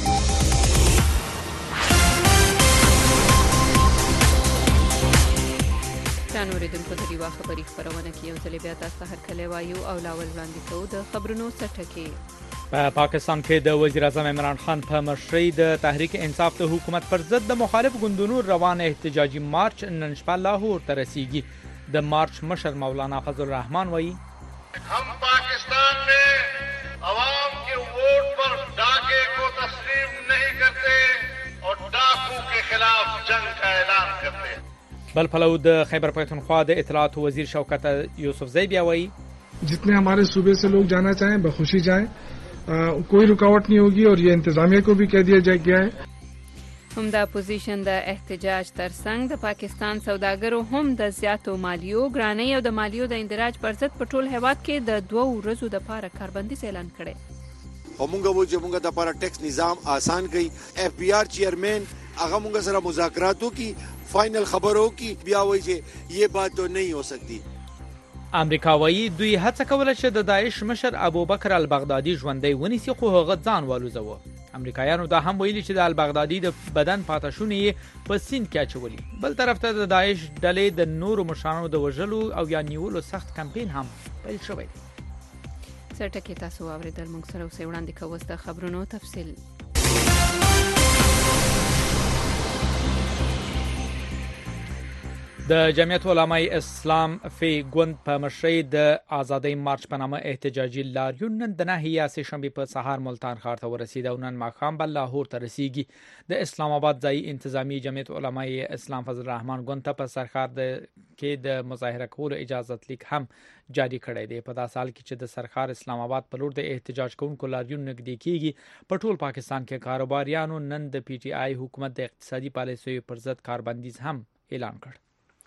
ځان اوریدونکو د ریوا خبري خبرونه کې یو ځل بیا تاسو هر کله وایو او لاول وړاندې کوو د خبرونو سرټکی. په پاکستان کې د وزیر اعظم عمران خان په مشرۍ د تحریک انصاف د حکومت پر ضد د مخالف ګوندونو روان احتجاجي مارچ نن شپه لاهور ته رسیږي. د مارچ مشر مولانا فضل الرحمان وایي हम पाकिस्तान में अवाम के वोट पर डाके को तस्लीम नहीं करते और डाकू के खिलाफ जंग का ऐलान करते. बल पलौ د خیبر پختونخوا د اطلاعات وزیر شوکت یوسفزئی بیا وایي जितने हमारे सूबे से लोग जाना चाहें बखुशी जाएं, कोई रुकावट नहीं होगी और ये इंतजामिया को भी कह दिया जा गया है. هم د اپوزیشن د احتجاج ترڅنګ د پاکستان سوداګرو هم د زیاتو مالیو ګرانۍ او د مالیو د اندراج پر ضد په ټول هیواد کې د دوه ورځو د پاره کاربندیز اعلان کړي. همغه و چې موږ د لپاره ټیکس نظام آسان کړي. اف بی آر چیئرمین هغه موږ سره مذاکراتو کې فائنل خبرو کې بیا وایي چې یہ بات تو نہیں ہو سکتی. امریکا وایي دوی هڅه کوله چې د داعش مشر ابوبکر البغدادي ژوندۍ ونیسي خو هغه ځان والوزوه. امریکایانو دا هم ویلي چې د البغدادي د بدن پاتشونې په سیند کې اچولي. بل طرف ته د داعش ډلې د نورو مشرانو د وژلو او یا نیولو سخت کمپین هم پیل شوی دی. سرټکی تاسو اوریدل موږ سره اوسئ وړاندې کوو د خبرونو تفصیل. د جمعیت علماء اسلام فی ګوند په مشرۍ د آزادۍ مارچ په نامه احتجاجي لاریون نن د نهه سه شنبه په سهار ملتان ښار ته ورسید او نن ماښام بل لاهور ته رسیږي. د اسلام آباد ځای انتظامی جمعیت علماء اسلام فضل الرحمان ګوند ته په سرخار د کې د مظاهره کولو اجازه لیک هم جاری کړی دی. په داسې حال کې چې د سرخار اسلام آباد په لور د احتجاج کوونکو لاریون نږدې کیږي، په ټول پاکستان کې کاروباریانو نن د پی ټی آی حکومت د اقتصادي پالیسیو پر ضد کاربندیز هم اعلان کړ.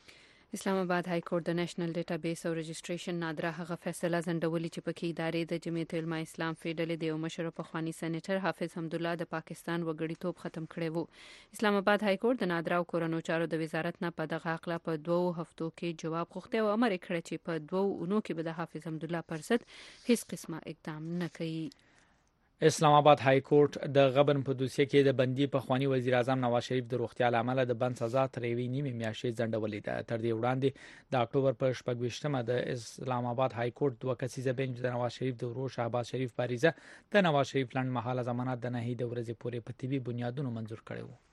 اسلام آباد های کورټ د نېشنل ډیټابیس او رجسټریشن نادره هغه فیصله ځنډولې چې پکې ادارې د جمعیت علماء اسلام فیډل د یو مشر پخوانی سېنیټر حافظ حمدالله د پاکستان وګړیتوب ختم کړی وو. اسلام آباد های کورټ د نادره او کورنو چارو د وزارت نه په دغه حق په دوه هفتو کې جواب غوښتي او امر کړی چې په دوه اونو کې به د حافظ حمدالله پر ضد هیڅ قسمه اقدام نه کوي. اسلام آباد های کورټ د غبن په دوسیه کې د بندي په خوانی وزیر اعظم نواز شریف د روغتیا لامل د بند سزا تر یوې نیمې میاشتې ځنډولې ده. تر دې وړاندې د اکتوبر په شپږ ویشتمه د اسلام آباد های کورټ دوه کسیزه بنچ د نواز شریف د ورور شهباز شریف پاریزه د نواز شریف لنډ مهاله ضمانت د نهي د ورځې پورې په طبي بنیادونو منزور کړی وو.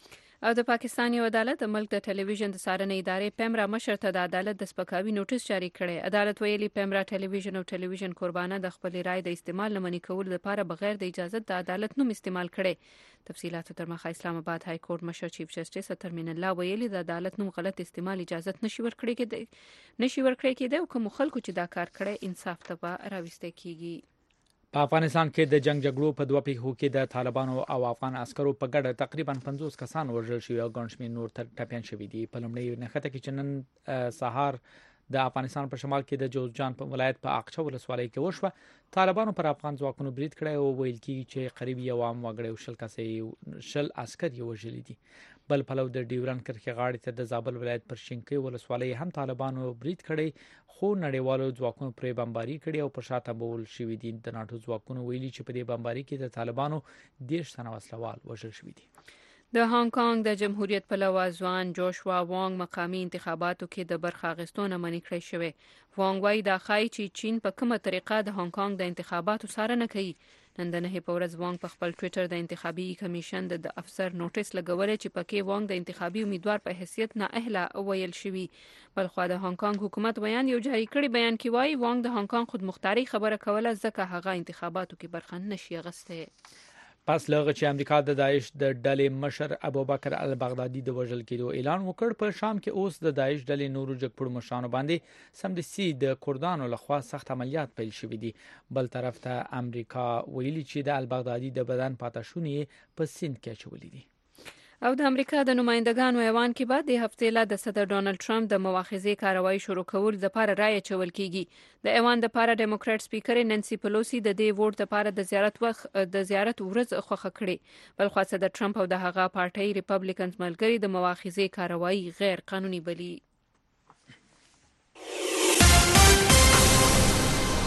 او د پاکستان یو عدالت د ملک د ټلویزیون د څارنې ادارې پیمرا مشر ته د عدالت د سپکاوي نوټیس جاری کړی. عدالت ویلي پیمرا ټلویزیون او ټلویزیون قربانه د خپل رائے د استعمال نه منې کول لپاره بغیر د اجازه د عدالت نوم استعمال کړي. تفصيلات تر مخه اسلام آباد های کورټ مشر چیف جسټس ترمن الله ویلي د عدالت نوم غلط استعمال اجازه نشي ورکړي کېده نشي ورکړي کېده او کوم خلکو چې دا کار کړي انصاف ته راوستي کیږي. په افغانستان کې د جنگ جګړو په دوه پیښو کې د طالبانو او افغان عسکرو په ګډه تقریبا پنځوس کسان وژل شوي او ګڼ شمېر نور ټپیان شوي دي. په لومړۍ نښته کې چې نن سهار د افغانستان په شمال کې د جوزجان په ولایت په اقچه ولسوالۍ کې وشوه، طالبانو پر افغان ځواکونو برید کړی او ویل کېږي چې قریب یو عام وګړی او شل کسې شل عسکر یې وژلي دي. بل پلو د ډیورند کرښې غاړې ته د زابل ولایت پر شینکۍ ولسوالۍ هم طالبانو برید کړی خو نړیوالو ځواکونو پرې بمباري کړې او په شاته بول شوي دي. د ناټو ځواکونو ویلي چې په دې بمباري کې د طالبانو دېرش تنه وسلوال وژل شوي دي. د هانګ کانګ د جمهوریت پلوه ځوان جوشوا وانګ مقامی انتخاباتو کې د برخه اخیستو نه منع کړی شوی. وانګ وايي دا ښایي چې چین په کومه طریقه د هانګ کانګ د انتخاباتو څارنه کوي. نن د نهه په ورځ وانګ په خپل ټوئیټر د انتخابي کمیشن د افسر نوټیس لګولې چې پکې وانګ د انتخابي امیدوار په حیثیت نه اهله ویل شوی. بلخو د هانګ کانګ حکومت بیان یو جاری کړی بیان کې وایي وانګ د هانګ کانګ خودمختاري خبره کوله ځکه هغه انتخاباتو کې برخه نشي اغسته. پس لغه چې امریکا د داعش د ډلې مشر ابوبکر البغدادي د وژل کېدو اعلان وکړ، په شام کې اوس د داعش ډلې نورو جګپړو مشرانو باندې سمدستي د کردانو لخوا سخت عملیات پیل شوي دي. بل طرف ته امریکا ویلي چې د البغدادي د بدن پاتشونې په سیند کې اچولې دي. او د امریکا د نمائندګانو ایوان کې بعد د هفته لا د صدر ډونالد ټرمپ د مواخذې کاروایی شروع کول د لپاره رائے چول کیږي. د ایوان د لپاره ډیموکرات سپیکر نانسی پلوسی د دې ووټ لپاره د زیارت وخت د زیارت ورځ خوخه کړې، بل خو صدر ټرمپ او د هغه پارټي ریپبلیکنز ملګری د مواخذې کاروایی غیر قانوني بلی.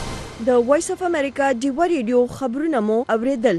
د وایس اف امریکا ډیوا ریډیو خبرونه مو اوریدل.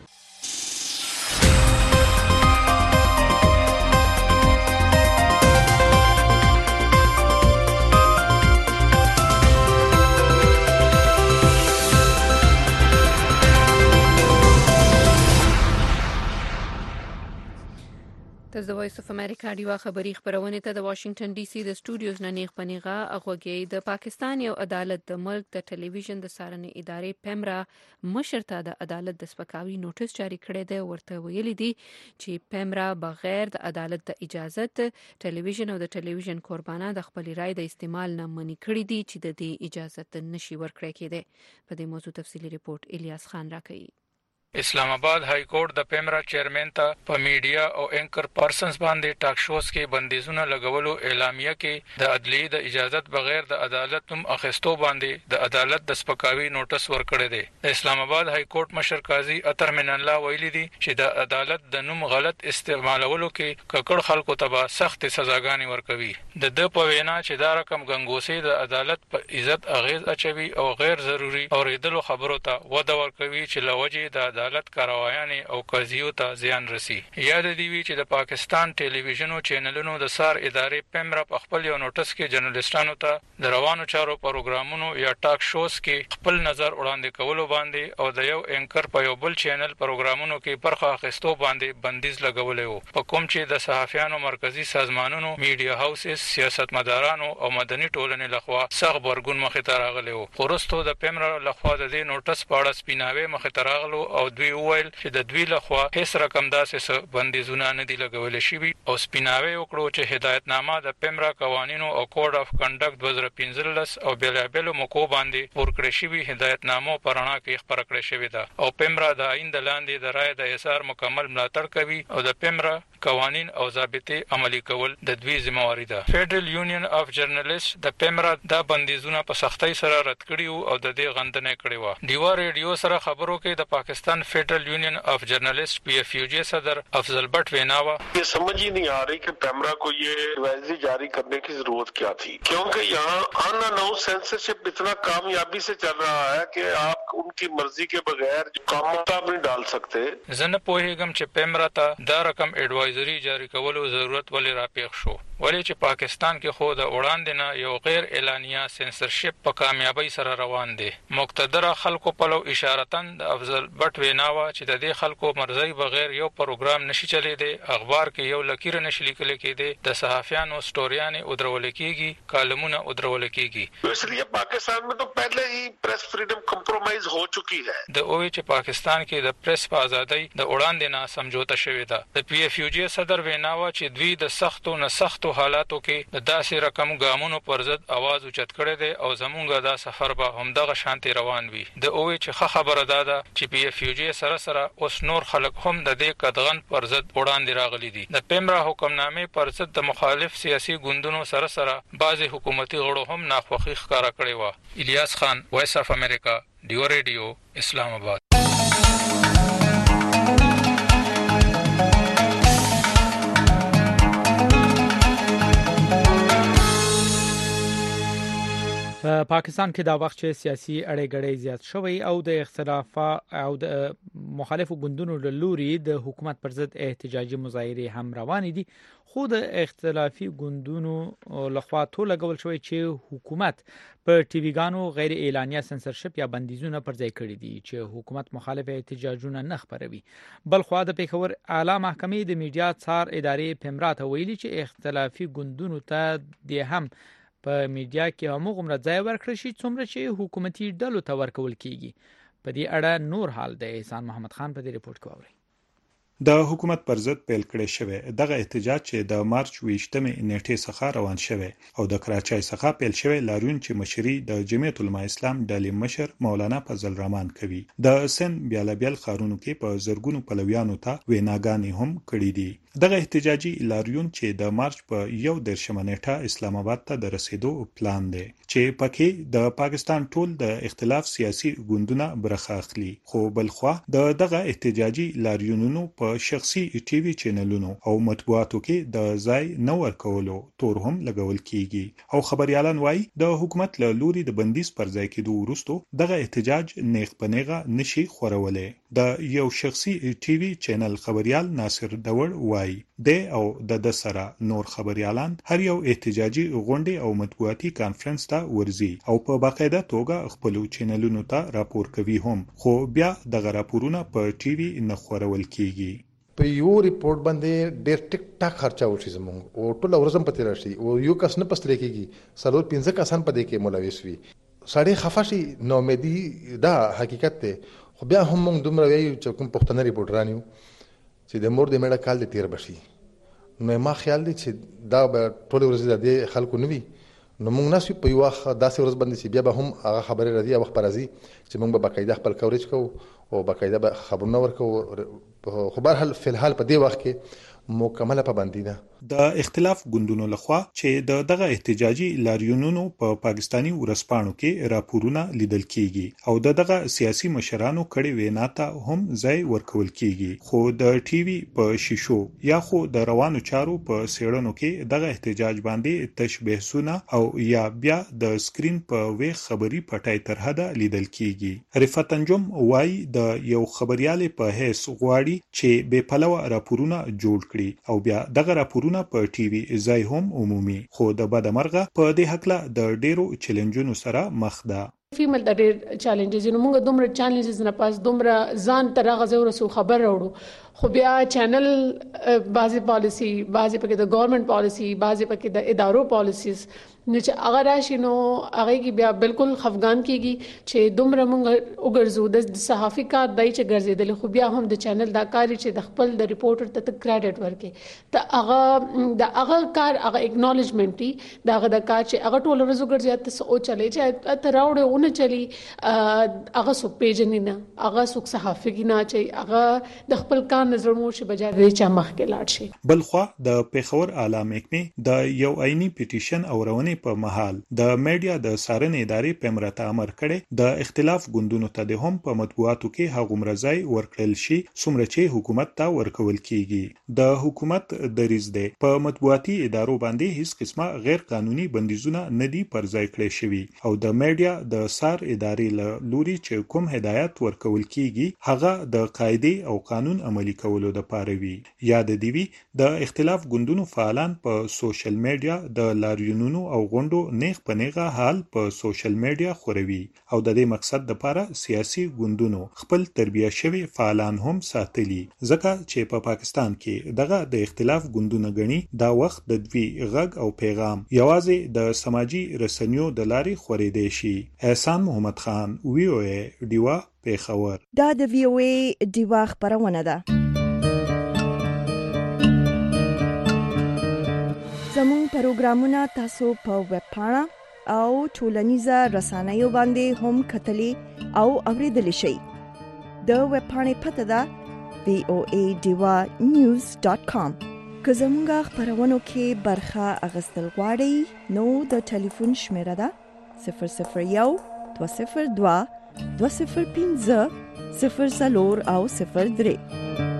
د وایس اف امریکا ډیوا خبری خبرونه ته د واشنگټن ډي سي د سټوډیوز نه نیغ پنیغه اغوږی د پاکستان یو عدالت د ملک د ټلویزیون د څارنې ادارې پیمرا مشر ته د عدالت د سپکاوي نوټس جاری کړی دی. ورته ویلي دي چې پیمرا بغیر د عدالت د اجازت ټلویزیون او د ټلویزیون قربانان د خپل رائے د استعمال نه منع کړی دي چې د دې اجازت نشي ورکړی کېده. په دې موضوع تفصیلی ریپورت الیاس خان راکوي. اسلام آباد های کورټ د پیمرا چیرمن ته په میډیا او انکر پرسنز باندې ټاک شوز کې بندیزونه لګولو اعلامیه کې د عدلیې د اجازت بغیر د عدالت نوم اخیستو باندې د عدالت د سپکاوي نوټس ورکړی دی. د اسلام آباد های کورټ مشر قاضي اطهر من الله ویلي دي چې د عدالت د نوم غلط استعمالولو کې ککړ خلکو ته به سخت سزاګانې ورکوي. د د په وینا چې دا رقم غنګوسي د عدالت په عزت اغیز اچوي او غیر ضروري اوریدلو خبرو ته وده ورکوي چې لوجه د عدالت کاروایانه او قضیو ته زیان رسی. یاد دی وی چې د پاکستان ټلویزیون او چینلونو د سار ادارې پیمرا په خپل یو نوټس کې جرنالستانو ته د روانو چارو پروګرامونو یا ټاک شوز کې خپل نظر وړاندې کولو باندې او د یو انکر په یو بل چینل پروګرامونو کې برخه اخیستو باندې بندیز لګولې وو. په کوم چې د صحافیانو مرکزی سازمانونو، میډیا هاوسز، سیاستمدارانو او مدني ټولنې لخوا سخت برګون مخې ته راغلی وو. ورستو د پیمرا لخوا د دې نوټس په اړه سپیناوي مخې ته راغلو او دوی ویل چې د دوی لخوا هیڅ رقم داسې بندیزونه نه دي لګول شوي او سپیناوي وکړو چې هدایتنامه د پیمرا قوانینو او کوډ اف کنډکټ دوه زره پنځلس او بیلابل موکو باندې ورکړی شوی هدایتنامو پرانا کې خبره کړې شوې ده او پیمرا د آئین د لاندې د رائے د احصار مکمل ملاتړ کوي او د پیمرا قوانین او ضابطې عملي کول د دوی ذمہواری ده. فیډرل یونین اف جرنالیست د پیمرا د بندیزونه په سختۍ سره رد کړي او د دې غندنه کړې و. ډیوا ریډیو سره خبرو کې د پاکستان فیڈرل یونین آف جرنلسٹ پی ایف یو جے صدر افضل بٹ ویناوا یہ سمجھ ہی نہیں آ رہی کہ پیمرا کو یہ ایڈوائزری جاری کرنے کی ضرورت کیا تھی، کیونکہ یہاں ان اناؤنس سینسرشپ اتنا کامیابی سے چل رہا ہے کہ آپ ان کی مرضی کے بغیر قانون تاب نہیں ڈال سکتے. زنه پوهیږم چې پیمرا ته دا رقم ایڈوایزری جاری کولو ضرورت ولې راپېښ شو، ولې چې پاکستان کې خو د وړاندې نه یو غیر اعلانیه سینسرشپ په کامیابی سره روان دی. مقتدره خلکو په لو اشارتن د افضل بٹ ویناوا چې د دې خلکو مرزي بغیر یو پروګرام نشي چلی دی، اخبار کې یو لکیر نشي لیکل کېدی، د صحافیانو سټوریانه ودرول کېږي، کالمونه ودرول کېږي. اس لیے پاکستان میں تو پہلے ہی پریس فریڈم کمپرومائز ہو چکی ہے. د اوې چې پاکستان کې د پریس په ازادۍ د وړاندې نه سمجوته شوې ده. د پی ایف یو جی صدر ویناوا چې دوی د سختو نه سختو حالاتو کې د داسې رقم ګامونو پر ضد आवाज اوچت کړی دی او زمونږ دا سفر به همدغه شانتي روان وي. د اوې چې خبره ده چې پی ایف یو جی سره سره اوس نور خلک هم د دې قدغن پر ضد وړاندې راغلي دي. د پیمرا حکمنامې پر ضد د مخالف سیاسي ګوندونو سره سره بعضي حکومتي غړو هم ناخوښي ښکارا کړې و. الیاس خان، وایس اف امریکا، ډیو ریډیو، اسلام آباد. په پاکستان کې دا وخت چې سیاسي اړې غړې زیات شوی او د اختلاف او د مخالفو ګوندونو له لوري د حکومت پر ضد احتجاجي مظاهره هم روان دي، خو د اختلافي ګوندونو لخوا ټول غول شوی چې حکومت په ټي وی ګانو غیر اعلانیه سنسرشپ یا بندیزونه پر ځای کړی دي چې حکومت مخالف احتجاجونه نه خبروي. بل خو د پیښور اعلی محکمې د میډیا څار ادارې پیمرا ته ویلي چې اختلافي ګوندونو ته د هم په میډیا کې هم غوړه ځای ورکړی شي څومره چې حکومتي ډلو ته ورکول کیږي. په دې اړه نور حال د احسان محمد خان په دې ریپورت کې اوري. د حکومت پر ضد پیل کړی شوی دغه احتجاج چې د مارچ ویشتمې نیټې څخه روان شوی او د کراچۍ څخه پیل شوی لاریون چې مشري د جمعیت العلماء اسلام ډلې مشر مولانا فضل الرحمن کوي. د سن بیلابل خارونو کې په زرګونو پلویانو ته ویناګانې هم کړې دي. دغه احتجاجي لاریون چې د مارچ په یو درشمه نیټه اسلام آباد ته د رسیدو پلان دی چې پکې د پاکستان ټول د اختلاف سیاسي ګوندونه برخه اخلي، خو بلخوا د دغه احتجاجي لاریونونو په شخصي ټي وي چینلونو او مطبوعاتو کې د ځای نه ورکولو تور هم لګول کیږي او خبريالان وايي د حکومت له لوري د بندیز پر ځای کېدو وروسته دغه احتجاج نیغ په نیغه نشي خورولای. د یو شخصي ټي وي چینل خبريال ناصر دور وايي د او د سره نور خبريالان هر یو احتجاجي غونډه او مطبوعاتي کانفرنس ته ورزي او په باقاعده توګه خپل چینلونو ته راپور کوي هم، خو بیا دغه راپورونه په ټي وي نه خورول کیږي. په یو ریپورت باندې ډېر ټیک ټاک خرچه وشي زموږ او ټول ورځم پته راشي او یو کس نه پستري کیږي سلور پنځه کسان پدې کې ملوث وي سړی خفاشي نو مېدی دا حقیقت ته خو بیا هم موږ دومره وایو چې کوم پښتنه ریپورټرانیو چې د مور د میډه کال د تیر بشي نو ما خیال دی چې دا ټول ورځ د خلکو نوي نو موږ ناسو په یو داسې ورځ باندې چې بیا به هم هغه خبره راځي او خبر راځي چې موږ به باقاعده خپل کوریج کوو او باقاعده به خبرونه ورکو. خو بهرحال فی الحال په دې وخت کې مکمله پابندي ده. د اختلاف ګوندونو لخوا چې د دغه احتجاجي لاریونونو په پا پاکستانی ورسپانو کې راپورونه لیدل کیږي او د دغه سیاسي مشرانو کړي وینا ته هم ځای ورکول کیږي، خو د ټي وي په شیشو یا خو د روانو چارو په سیړنو کې دغه احتجاج باندې تشبیهونه او یا بیا د سکرین په وی خبري پټای تر حده لیدل کیږي. رفعت انجم وايي د یو خبريال په هیڅ غواړي چې بے پلوه راپورونه جوړ کړي او بیا دغه راپورونه په ټي وي ځای هم عمومي، خو د بد مرغه په دې حقله د ډیرو چیلنجونو سره مخ ده. فیمل د ډېر چیلنجز نو موږ دومره چیلنجز نه پاس دومره ځان تر هغه زور سو خبر راوړو خو بیا چینل بازي پالیسی بازي پکې د ګورنمنت پالیسی بازي پکې د ادارو پالیسیز نو چې هغه راشي نو هغه کې بیا بالکل خفغان کیږي چې دومره موږ وګرځو د صحافي کار دای چې ګرځیدل خو بیا هم د چینل دا کاری چې د خپل د ریپورټر ته کریډټ ورکړي ته هغه د هغه کار هغه اګنالجمنت دی دا هغه د کار چې هغه ټول ورځ وګرځي ته او چلے چې ته راوړې ونه چلی هغه سو پیجن نه هغه سو صحافي کې نه چې هغه د خپل کار نظر مو شي بجای د چا مخ کې لاړ شي. بلخوا د پیښور اعلی محکمې د یو عیني پټیشن او رواني په محل د میډیا د سارنې ادارې په مرته امر کړي د اختلاف ګوندونو ته د هم په مطبوعاتو کې هغه مرزای ورکړل شي څومره چې حکومت ته ورکول کیږي. د حکومت دریز دی په مطبوعاتي ادارو باندې هیڅ قسمه غیر قانوني بندیزونه نه دي پر ځای کړی شوی او د میډیا د سار ادارې له لوري چې کوم هدایت ورکول کیږي هغه د قاعده او قانون عملي کولو د پاره وي. یاد دی وی د اختلاف ګوندونو فعالان په سوشل میډیا د لاریونونو او غونډو نیغ په نیغه حال په سوشل میډیا خوروي او د دې مقصد لپاره سیاسي ګوندونو خپل تربیه شوی فعالان هم ساتلي ځکه چې په پا پاکستان کې دغه د اختلاف ګوندونه غني دا وخت د دوی غږ او پیغام یوازې د سماجی رسنیو د لارې خورېدې شي. احسان محمد خان وی او ای دیوا پیښور. دا د وی او ای دیوا خبرونه ده. زموږ پروګرامونه تاسو په ویب پاڼه او ټولنیزه رسنیو باندې هم کتلی او اوریدلی شئ. د ویب پاڼې پته ده وی او ای دیوا نیوز ډاټ کام. که زموږ خبرونو کې برخه اخیستل غواړئ نو د ټلیفون شمیره ده صفر صفر یو دوه صفر دوه دوه صفر پنځه صفر څلور او صفر درې.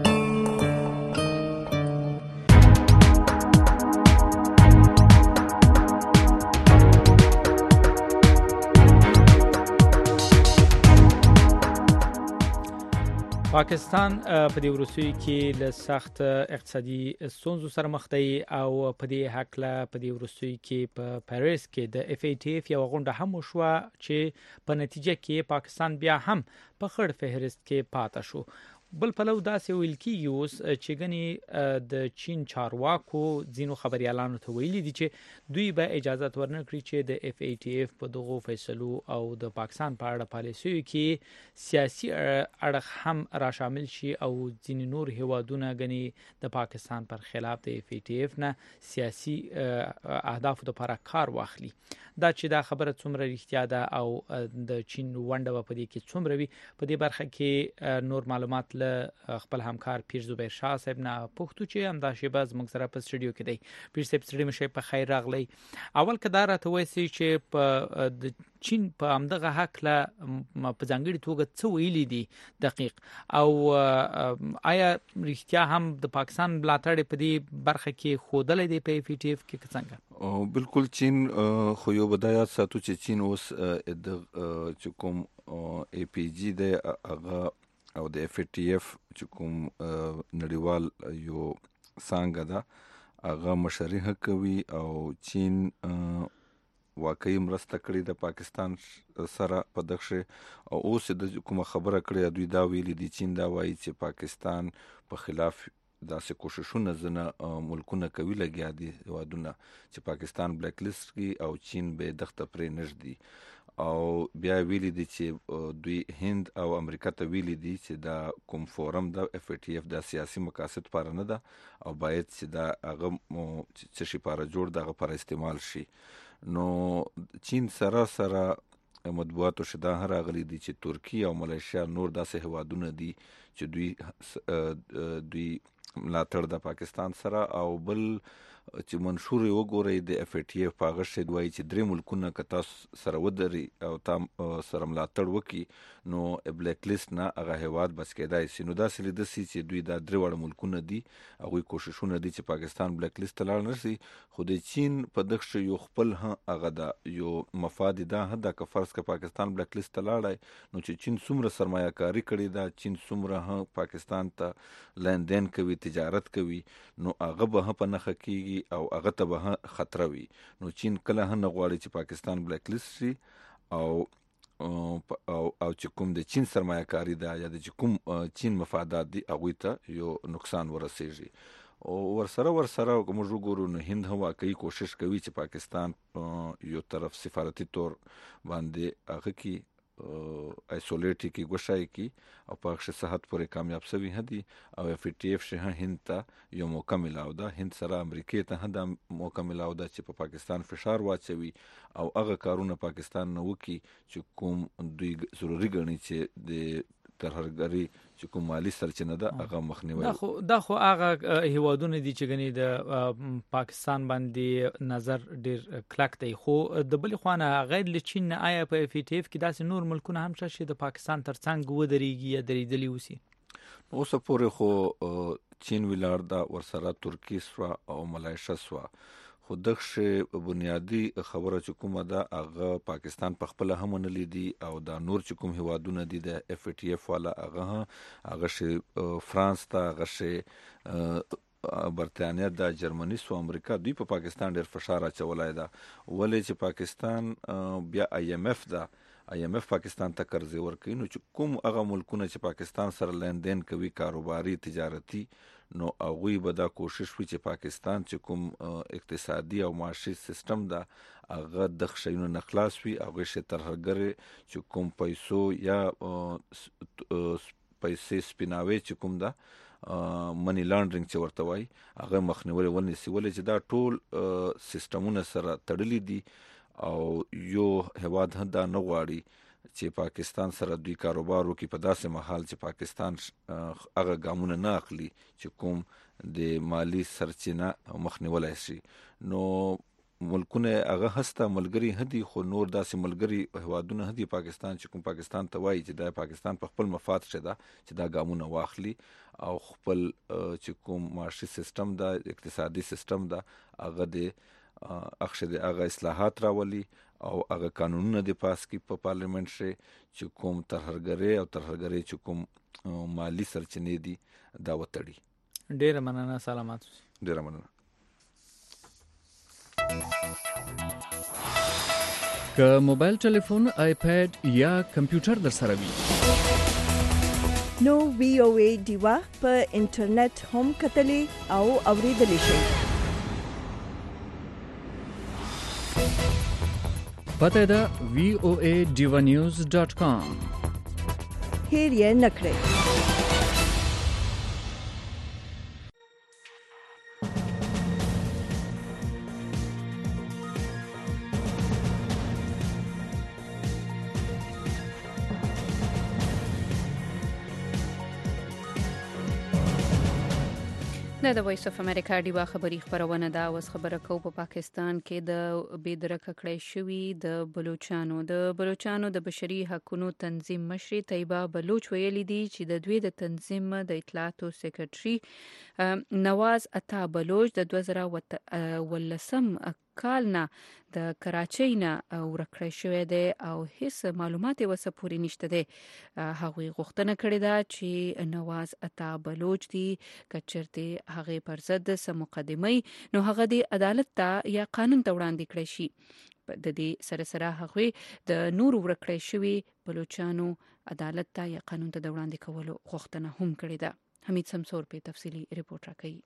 پاکستان په دې وروستیو کې له سخت اقتصادي ستونزو سره مخ دی او په دې حق له په دې وروستیو کې په پاریس کې د اف ای ټی اف یو غونډه هم وشوه چې په نتیجه کې پاکستان بیا هم په خړ فهرست کې پاتې شو. بل پلو داسې ویل کیږي اوس چې غني د چین چارواکو ځینو خبريالانو ته ویلي دي چې دوی به اجازه ورنکړي چې د اف ای ټی اف په دغه فیصلو او د پاکستان په اړه پالیسیو کې سیاسي اړخ هم را شامل شي او ځینې نور هیوادونه غني د پاکستان پر خلاف د اف ای ټی اف نه سیاسي اهدافو لپاره کار واخلي. دا چې دا خبره څومره رښتیا ده او د چین ونډه په دې کې څومره وي په دې برخه کې نور معلومات معلومات له خپل همکار پیر زبیر شاه صاحب نه پوښتو چې هم دا شی باز موږ سره په سټوډیو کې دی. پیر صاحب ستړي مشه په خیر راغلی. اول کدا راته وایي چې په د چین په امدغه حق له په ځانګړي توګه څه ویلي دي دقیق او آیا رښتیا هم د پاکستان ملاتړ په دې برخه کې خودلې دی په اف ټی اف کې څنګه؟ بالکل چین خو یو بدایات ساتو چې چین اوس د چې کوم ای پی جی دی هغه او د اف ټی اف چې کوم نړیوال یو څنګه ده هغه مشري کوي او چین واقعي مرسته کړې د پاکستان سره په دغه او اوس د کومه خبره کړې دوی دا ویلي دي چین دا وایي چې پاکستان په خلاف داسې کوششونه زنه ملکونه کوي لګیا دي وادونه چې پاکستان بلیک لیست کی او چین به دغه پرې نږدې او بیا ویلي دي چې دوی هند او امریکا ته ویلي دي چې دا کوم فورم د اف ټی اف د سیاسي مقاصد لپاره نه ده او باید چې دا هغه چې شي لپاره جوړ دغه پر استعمال شي. نو چین سره سره مطبوعاتو شدا راغلي دي چې ترکیه او ملیشیا نور داسې هوادونه دي چې دوی دوی ملاتړ د پاکستان سره او بل چې منشور یې وګورئ د اف ټی اف په هغه شی دوی چې درې ملکونه که تاسو سره ودري او تاسو سره ملاتړ وکړي نو بلیک لیست نه هغه هیواد بس کېدای شي. نو داسې لیدل شي چې دوی دا درې وړ ملکونه دي هغوی کوششونه دي چې پاکستان بلیک لیست ته لاړ نشي. خو د چین په دغه یو خپل هغه د یو مفاد ده هدا که فرض که پاکستان بلیک لیست ته لاړای نو چې چین څومره سرمایه کاری کړې ده چین څومره پاکستان ته لندن کوي تجارت کوي نو هغه به په نخښه کیږي او هغه ته به خطر وي. نو چین کله هم غواړي چې پاکستان بلیک لیست شي او او او چې کوم د چین سرمایه کاری ده یا د کوم چین مفادات دي هغه ته یو نقصان ورسیږي. او ورسره ورسره کوم وګورو نو هند هم واقعي کوشش کوي چې پاکستان یو طرف سفارتي تور باندې هغه کې ایسولیټ کی ګوشای کی او په ښه صحت پورې کامیاب شوی هدي او اف ټی اف شه هند ته یو موقع ملاو ده هند سره امریکای ته هم د موقع ملاو ده چې په پاکستان فشار واچوي او هغه کارونه پاکستان نه وکي چې کوم دوی ضروری ګڼي چې د ترهګری چې کوم مالی سرچینه ده هغه مخنیوي. دا خو دا خو هغه هیوادونه دي چې غني د پاکستان باندې نظر ډیر کلک دی. خو د بل خوانه غیر ل چین نه آیا په اف ټی اف کې داسې نور ملکونه هم شې د پاکستان ترڅنګ ودرېږي یا درېدلی وسی؟ اوس پورې خو چین ویلار دا ورسره ترکی سوا او ملایشیا سوا خو دغه بنیادی خبره چې کومه ده هغه پاکستان په خپل هم نه لیدي او دا نور چې کوم هوادونه دي د اف ټی اف والا هغه هغه شي فرانس ته هغه شي برتانیا د جرمني سو امریکا دوی په پاکستان ډېر فشار اچولای دا ولې چې پاکستان بیا آی ایم ایف دا آی ایم ایف پاکستان ته قرضې ورکوي نو چې کوم هغه ملکونه چې پاکستان سره لندن کوي کاروباري تجارتي نو هغوی به دا کوشش وکړي چې پاکستان چې کوم اقتصادي او معاشي سیستم دا هغه د خشینو نه خلاص وي هغه شي ترهګر چې کوم پیسو یا پیسې سپیناوي چې کوم دا منی لانډرینګ چې ورته وایي هغه مخنیوي ونیسي ولې چې دا ټول سیستمونه سره تړلي دي او یو هواد هدا نه غواړي چې پاکستان سره دوی کاروبار وکړي په داسې محل چې پاکستان هغه ګامونه نه اخلي چې کوم د مالی سرچینه مخنیوي شي. نو ملکونه هغه هسته ملګری هدي خو نور داسې ملګری هوادونه هدي پاکستان چې کوم پاکستان ته وایي چې د پاکستان په خپل مفاد شته چې دا ګامونه واخلي او خپل چې کوم معاشي سیستم دا اقتصادي سیستم دا هغه د اخشه د هغه اصلاحات راولي او هغه قانونونه د پاس کی په پارلیمنت کې چې کوم ترهګری او ترهګری چې کوم مالی سرچینې دي دا وتړي. ډیره مننه سلامات. ډیره مننه. که موبایل ټلیفون آیپاد یا کمپیوټر در سره وي نو وی او ای دیوا په انټرنیټ هم کتلې او اوریدلې شئ. پته ده وی او ای ډیوا نیوز ډاٹ کام. هیر یې نکړئ. د وایس اف امریکا ډیوا خبری خبرونه دا اوس خبره کو په پاکستان کې د بيدرکه کړی شوی د بلوچستانو د بلوچستانو د بشري حقوقو تنظیم مشر طیبه بلوچ ویلي دي چې د دوی د تنظیم د اطلاعاتو سیکریټري نواز عطا بلوچ د دوه زره ولسم کال نه د کراچۍ نه ورکړی شوی دی او هیڅ معلومات یې وسه پورې نشته دی. هغوی غوښتنه کړې ده چې نواز عطا بلوچ دی کچرته هغه پر ضد سم مقدمه نو هغه دی عدالت ته یا قانون ته وړاندې کړی شي. د دې سره سره هغوی د نور ورکړی شوی بلوچستانو عدالت ته یا قانون ته وړاندې کولو غوښتنه هم کړې ده. حمید سمسور په تفصیلی ریپورت راکوي.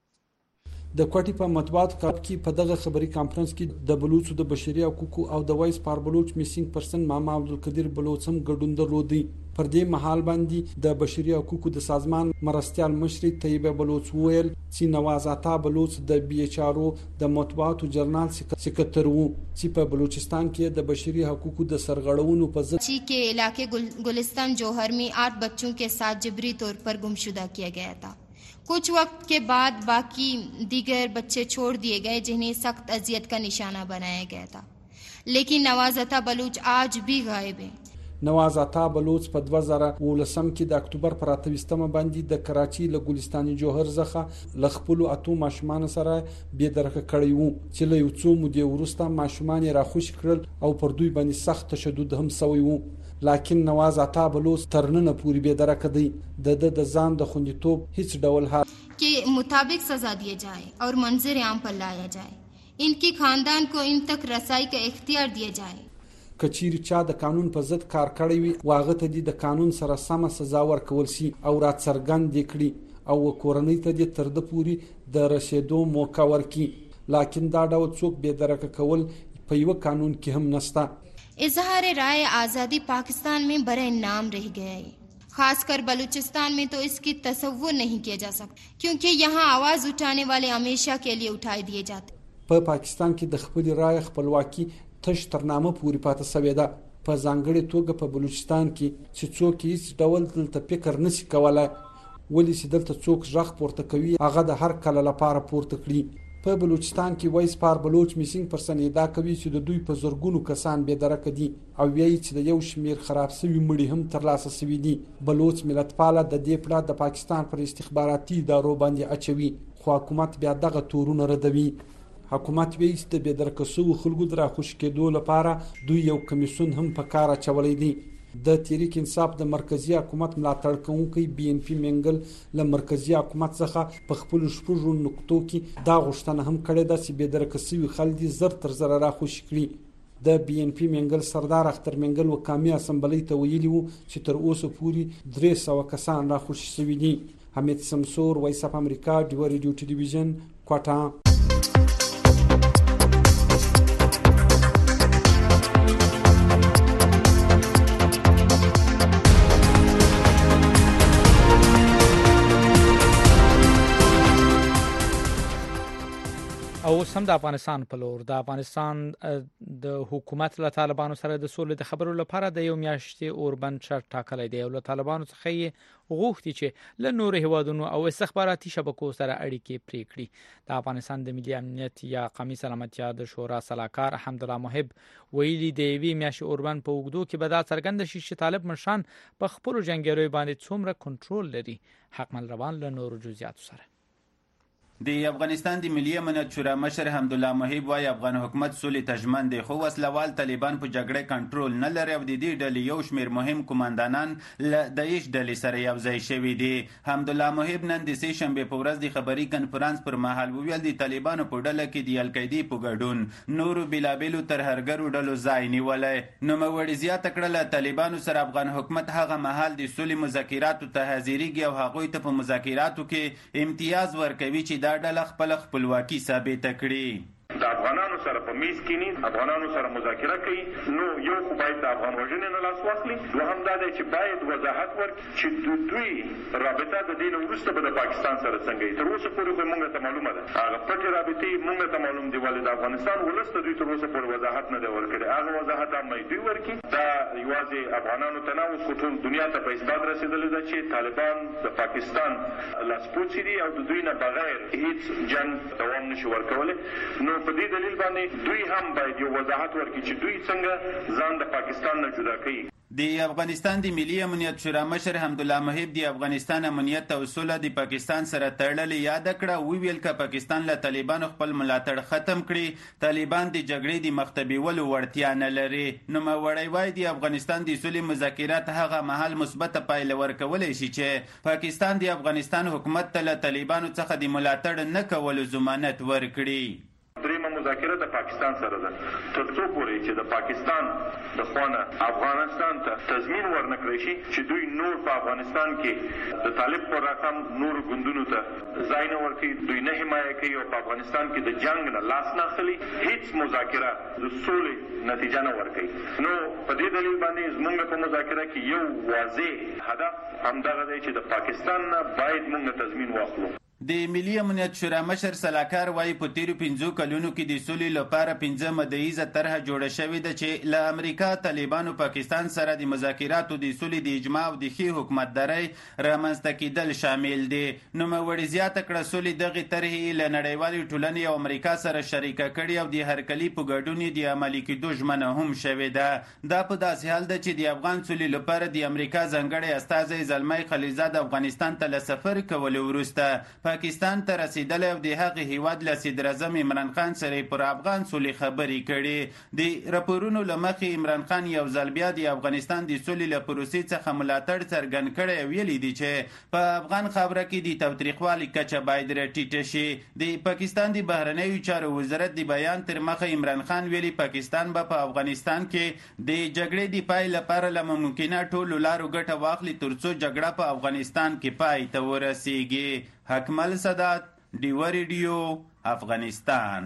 د کوټي په مطبوعات کار کې په دغه خبري کانفرنس کې د بلوچو د بشري حقوقو او د وایس پار بلوچ میسینګ پرسن ماما عبدالقدیر بلوچ هم ګډون درلودي. پر دې مهال باندې د بشري حقوقو د سازمان مرستيال مشر طیبه بلوچ ویل چې نواز عطا بلوچ د بي ایچ آر او د مطبوعاتو جرنال سکرټر وو چې په بلوچستان کې د بشري حقوقو د سرغړونو په ضد के इलाके गुलिस्तान जौहर में आठ बच्चों के साथ जबरी तौर पर गुमशुदा किया गया था. कुछ वक्त के बाद बाकी दीगर बच्चे छोड़ दिए गए जिन्हें सख्त अजियत का निशाना बनाया गया था, लेकिन नवाज अता बलूच आज भी गायब है. نواز عطا بلوچ په دوه زره ولسم کې د اکتوبر پر اتویستمه باندې د کراچۍ له ګلستان جوهر څخه لخپلو اتو ماشومان سره بې درکه کړی وو چې له یو څو مودې وروسته ماشومان را خوش کړل او پر دوی باندې سخت تشدد هم شوی وو. لیکن نواز عطا بلوچ ترننه پوری بې درکه دی د د ځان د خوندیتوب هیڅ ډول حق के मुताबिक सजा दिए जाए और मंजर आम पर लाया जाए. इनके खानदान को इन तक रसाई का इख्तियार दिया जाए. کچیر چا د قانون په ضد کار کړی وي واغه ته د قانون سره سم سزا ورکول شي او را څرګند کړي او کورنۍ ته د تر د پوری د رسیدو موقع ورکي. لیکن دا ډول څوک به درکه کول په یو قانون کې هم نشته. इजहार राय आज़ादी पाकिस्तान में बड़ा नाम रह गया है. खासकर बलूचिस्तान में तो इसकी तसव्वुर नहीं किया जा सकता क्योंकि यहाँ आवाज उठाने वाले हमेशा के लिए उठाए दिए जाते. په पाकिस्तान کې د خپل رای خپلواکي تش ترنامه پوری پاتې سوې ده. په ځانګړي توګه په بلوچستان کې چې څوک هیڅ ډول دلته فکر نشي کولای ولې چې دلته څوک ژغ پورته کوي هغه د هر کله لپاره پورته کړي. په بلوچستان کې وایس پار بلوچ میسینګ پرسن ادعا کوي چې د دوی په زورګونو کسان به درکه دي او وایي چې د یو شمیر خراب شوی مړي هم ترلاسه شوی دي. بلوچ ملتپاله د دې پلا د پاکستان پر استخباراتي ادارو باندې اچوي خو حکومت بیا دغه تورونه ردوي. حکومت وایي چې د بېدرکسو خلکو د راخوش کېدو لپاره دوی یو کمیسون هم په کار اچولی دی. د تحریک انصاف د مرکزی حکومت ملاتړ کوونکی بي ان پی منګل له مرکزی حکومت څخه په خپل شپږو نقطو کې دا غوښتنه هم کړې ده چې بېدرکسوي خلک زر تر زر راخوش کړي. د بي ان پی منګل سردار اختر منګل وکامي اسمبلی ته ویلي وو چې تر اوسه پورې درې سوه کسان راخوش شوي دي. حمید سمسور وایس اف امریکا ډیو ریډیو ټلویزیون کوټا. او سم د افغانستان په لور د افغانستان د حکومت له طالبانو سره د سولې د خبرو لپاره د یو میاشتې اوربند شرط ټاکلی دی او له طالبانو څخه یې غوښتي چې له نورو هیوادونو او استخباراتي شبکو سره اړیکې پرې کړي. د افغانستان د ملي امنیت یا قومي سلامتیا د شورا سلاکار حمدالله محب ویلي د یوې میاشتې اوربند په اوږدو کې به دا څرګنده شي چې طالب مشران په خپلو جنګیالیو باندې څومره کنټرول لري. حقمل روان له نورو جزئیاتو سره. د افغانستان د ملي امنیت شورا مشر حمدالله محب وايي افغان حکومت سولې ته ژمن دی خو وسلوال طالبان په جګړه کنټرول نه لري او د دې ډلې یو شمېر مهم کمانډانان له داعش ډلې سره یو ځای شوي دي. حمدالله محب نن د سې شنبې په ورځ د خبري کنفرانس پر مهال وویل د طالبانو په ډله کې د القاعدې په ګډون نورو بېلابېلو ترهرګرو ډلو ځای نیولی. نوموړي زیاته کړله طالبانو سره افغان حکومت هغه مهال د سولې مذاکراتو ته حاضرېږي او هغوی ته په مذاکراتو کې امتیاز ورکوي چې دا ډله خپل خپلواکي ثابته کړي. د افغانانو سره په میز کېني، افغانانو سره مذاکره کوي، نو یو خو باید د افغان وژنې نه لاس واخلي، دوهم دا دی چې باید وضاحت ورکړي چې دوی رابطه د دې نه وروسته به د پاکستان سره څنګه وي. تر اوسه پورې خو موږ ته معلومه ده هغه پټې رابطې موږ ته معلوم دي، ولې د افغانستان ولس ته دوی تر اوسه پورې وضاحت نه دی ورکړی. هغه وضاحت هم دوی ورکړي. دا یوازې افغانانو ته نه، اوس ټول دنیا ته په اثبات رسېدلې ده چې طالبان د پاکستان لاسپوڅي دي او د دوی نه بغیر هیڅ جنګ دوام نشي ورکولی. نو په دې دلیل باندې دوی هم باید یو وضاحت ورکړي چې دوی څنګه ځان د پاکستان نه جدا کوي. د افغانستان د ملي امنیت شورا مشر حمدالله محب د افغانستان امنیت او سوله د پاکستان سره تړلې یاد کړه. وی ویل ک پاکستان له طالبانو خپل ملاتړ ختم کړي، طالبان د جګړې د مختبیولو وړتیا نه لري. نو موړی وای د افغانستان د سولې مذاکرات هغه محل مثبت پایله ورکولای شي چې پاکستان د افغانستان حکومت ته له طالبانو څخه د ملاتړ نه کولو ضمانت ورکړي. دریمه مذاکره د پاکستان سره ده، تر څو پورې چې د پاکستان د خوانه افغانستان ته تضمین ورنکړی شي چې دوی نور په افغانستان کې د طالب پر رقم نور ګوندونو ته ځای نه ورکړي، دوی نه حمایه کوي او په افغانستان کې د جنگ نه لاس نه اخلي، هیڅ مذاکره د سولې نتیجه نه ورکړي. نو په دې دلیل باندې زموږ په مذاکره کې یو واضح هدف همدغه دی چې د پاکستان نه باید موږ تضمین واخلو. د ملي امنیت شورا مشر سلاکار وایي په تیرو پنځو کلونو کې د سولې لپاره پنځه مدعیزه طرحه جوړه شوې ده چې له امریکا، طالبانو، پاکستان سره د مذاکراتو د سولې د اجماع او د ښې حکومتدارۍ رامنځته کېدل شامل دي. نوموړي زیاته کړه سولې دغې طرحې له نړیوالې ټولنې او امریکا سره شریکه کړي او د هرکلي په ګډون یې د عملي کېدو ژمنه هم شوې ده. دا په داسې حال ده چې د افغان سولې لپاره د امریکا ځانګړی استازی زلمی خلیلزاد افغانستان ته له سفر کولو وروسته پاکستان ته رسیدلی او د هغې هیواد له صدر اعظم عمران خان سره پر افغان سولې خبرې کړي. د راپورونو له مخې عمران خان یو ځل بیا د افغانستان د سولې له پروسې څخه ملاتړ څرګند کړی او ویلي دي چې په افغان خاوره کې د تاوتریخوالي کچه باید راټیټه شي. د پاکستان د بهرنیو چارو وزارت د بیان تر مخه عمران خان ویلي پاکستان به په افغانستان کې د جګړې د پای لپاره له ممکنه ټولو لارو ګټه واخلي ترڅو جګړه په افغانستان کې پای ته ورسیږي. حکمل سادات، ډیوه ریډیو، افغانستان.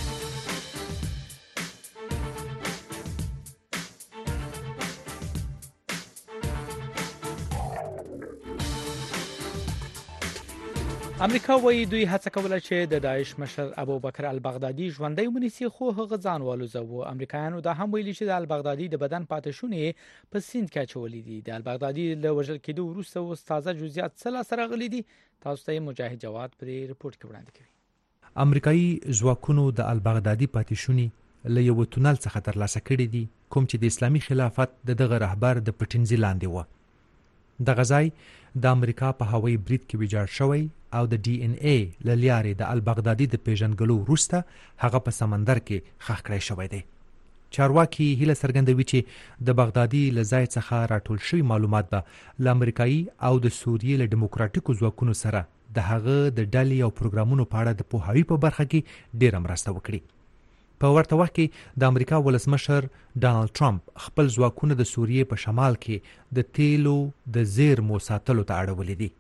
امریکا وایي دوی هڅه کوله چې د داعش مشر ابوبکر البغدادي ژوندی ونیسي، خو هغه ځان والوزاوه. امریکایانو دا هم ویلي چې د البغدادي د بدن پاتې شونې په سیند کې اچولې دي. د البغدادي له وژل کېدو وروسته اوس تازه جزئیات څه لاسته راغلي دي؟ تاسو ته مجاهد جواد پرې رپورټ کې وړاندې کوي. امریکایي ځواکونو د البغدادي پاتې شونې له یو تونل څخه ترلاسه کړي دي، کوم چې د اسلامي خلافت د دغه رهبر د پټنځي لاندې و. د غزای د امریکا په هوایي برید کې ویجاړ شوی او د ډي ان اي له لارې د البغدادي د پیژنګلو وروسته هغه په سمندر کې ښخ کړی شوی دی. چارواکي هیله څرګندوي چې د بغدادي له ځای څخه راټول شوي معلومات به له امریکایي او د سوریې له ډیموکراتیکو ځواکونو سره د هغه د ډلې او پروګرامونو په اړه د پوهاوي په برخه کې ډیره مرسته وکړي. په ورته وخت کې د امریکا ولسمشر ډانلډ ټرمپ خپل ځواکونه د سوریې په شمال کې د تیلو د زیرمو ساتلو ته اړولي دي.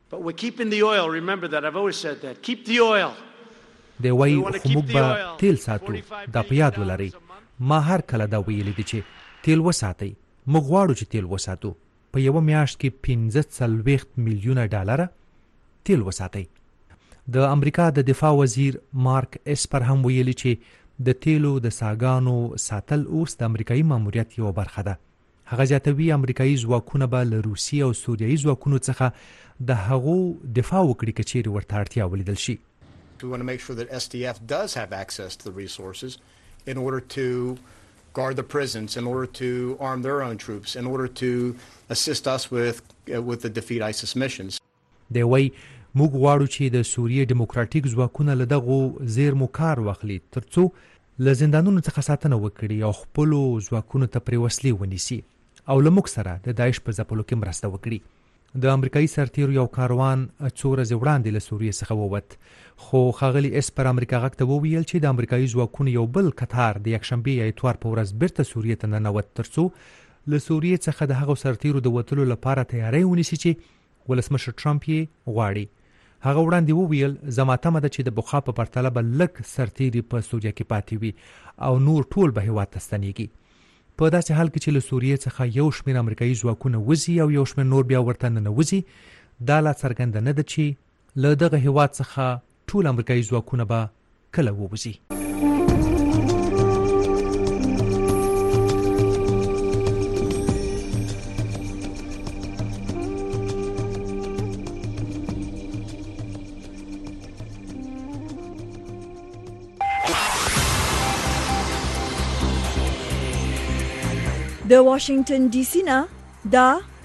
دی وایي خو موږ به تیل ساتو، دا په یاد ولرئ. ما هر کله دا ویلي دي چې تیل وساتئ. موږ غواړو چې تیل وساتو. په یوه میاشت کې پنځه څلوېښت میلیونه ډالره تیل وساتئ. د امریکا د دفاع وزیر مارک اسپر هم ویلي چې د تیلو د ساګانو ساتل اوس د امریکایي ماموریت یوه برخه ده. هغه زیاتوي امریکایي ځواکونه به له روسیې او سوریایي ځواکونو څخه د هغو دفاع وکړي که چیرې ورته اړتیا ولیدل شي. We want to make sure that S D F does have access to the resources in order to guard the prisons, in order to arm their own troops, in order to assist us with uh, with the defeat ISIS missions. دی وایي موږ غواړو چې د سوریې ډیموکراتیک ځواکونه له دغو زیرمو کار واخلي ترڅو له زندانونو څخه ساتنه وکړي او خپلو ځواکونو ته پرې وسلې ونیسي او له موږ سره د داعش په ځپلو کې مرسته وکړي. د امریکایي سرتیرو یو کاروان څو ورځې وړاندې له سوریې څخه ووت، خو ښاغلي اسپر امریکا غږ ته وویل چې د امریکایي ځواکونو یو بل کتار د یکشنبې یا اتوار په ورځ بیرته سوریې ته ننوت ترڅو له سوریې څخه د هغو سرتیرو د وتلو لپاره تیاری ونیسي چې ولسمشر ټرمپ یې غواړي. هغه وړاندې وویل زما تمه ده چې د بخا په پرتله به لږ سرتیري په سوریه کې پاتې وي او نور ټول به هیواد ته ستنیږي. په داسې حال کې چې له سوریې څخه یو شمېر امریکایي ځواکونه وځي او یو شمېر نور بیا ورته ننوځي، دا لا څرګنده نه ده چې له دغه هیواد څخه ټول امریکایي ځواکونه به کله ووځي. د واشنگټن ډي سي نه دا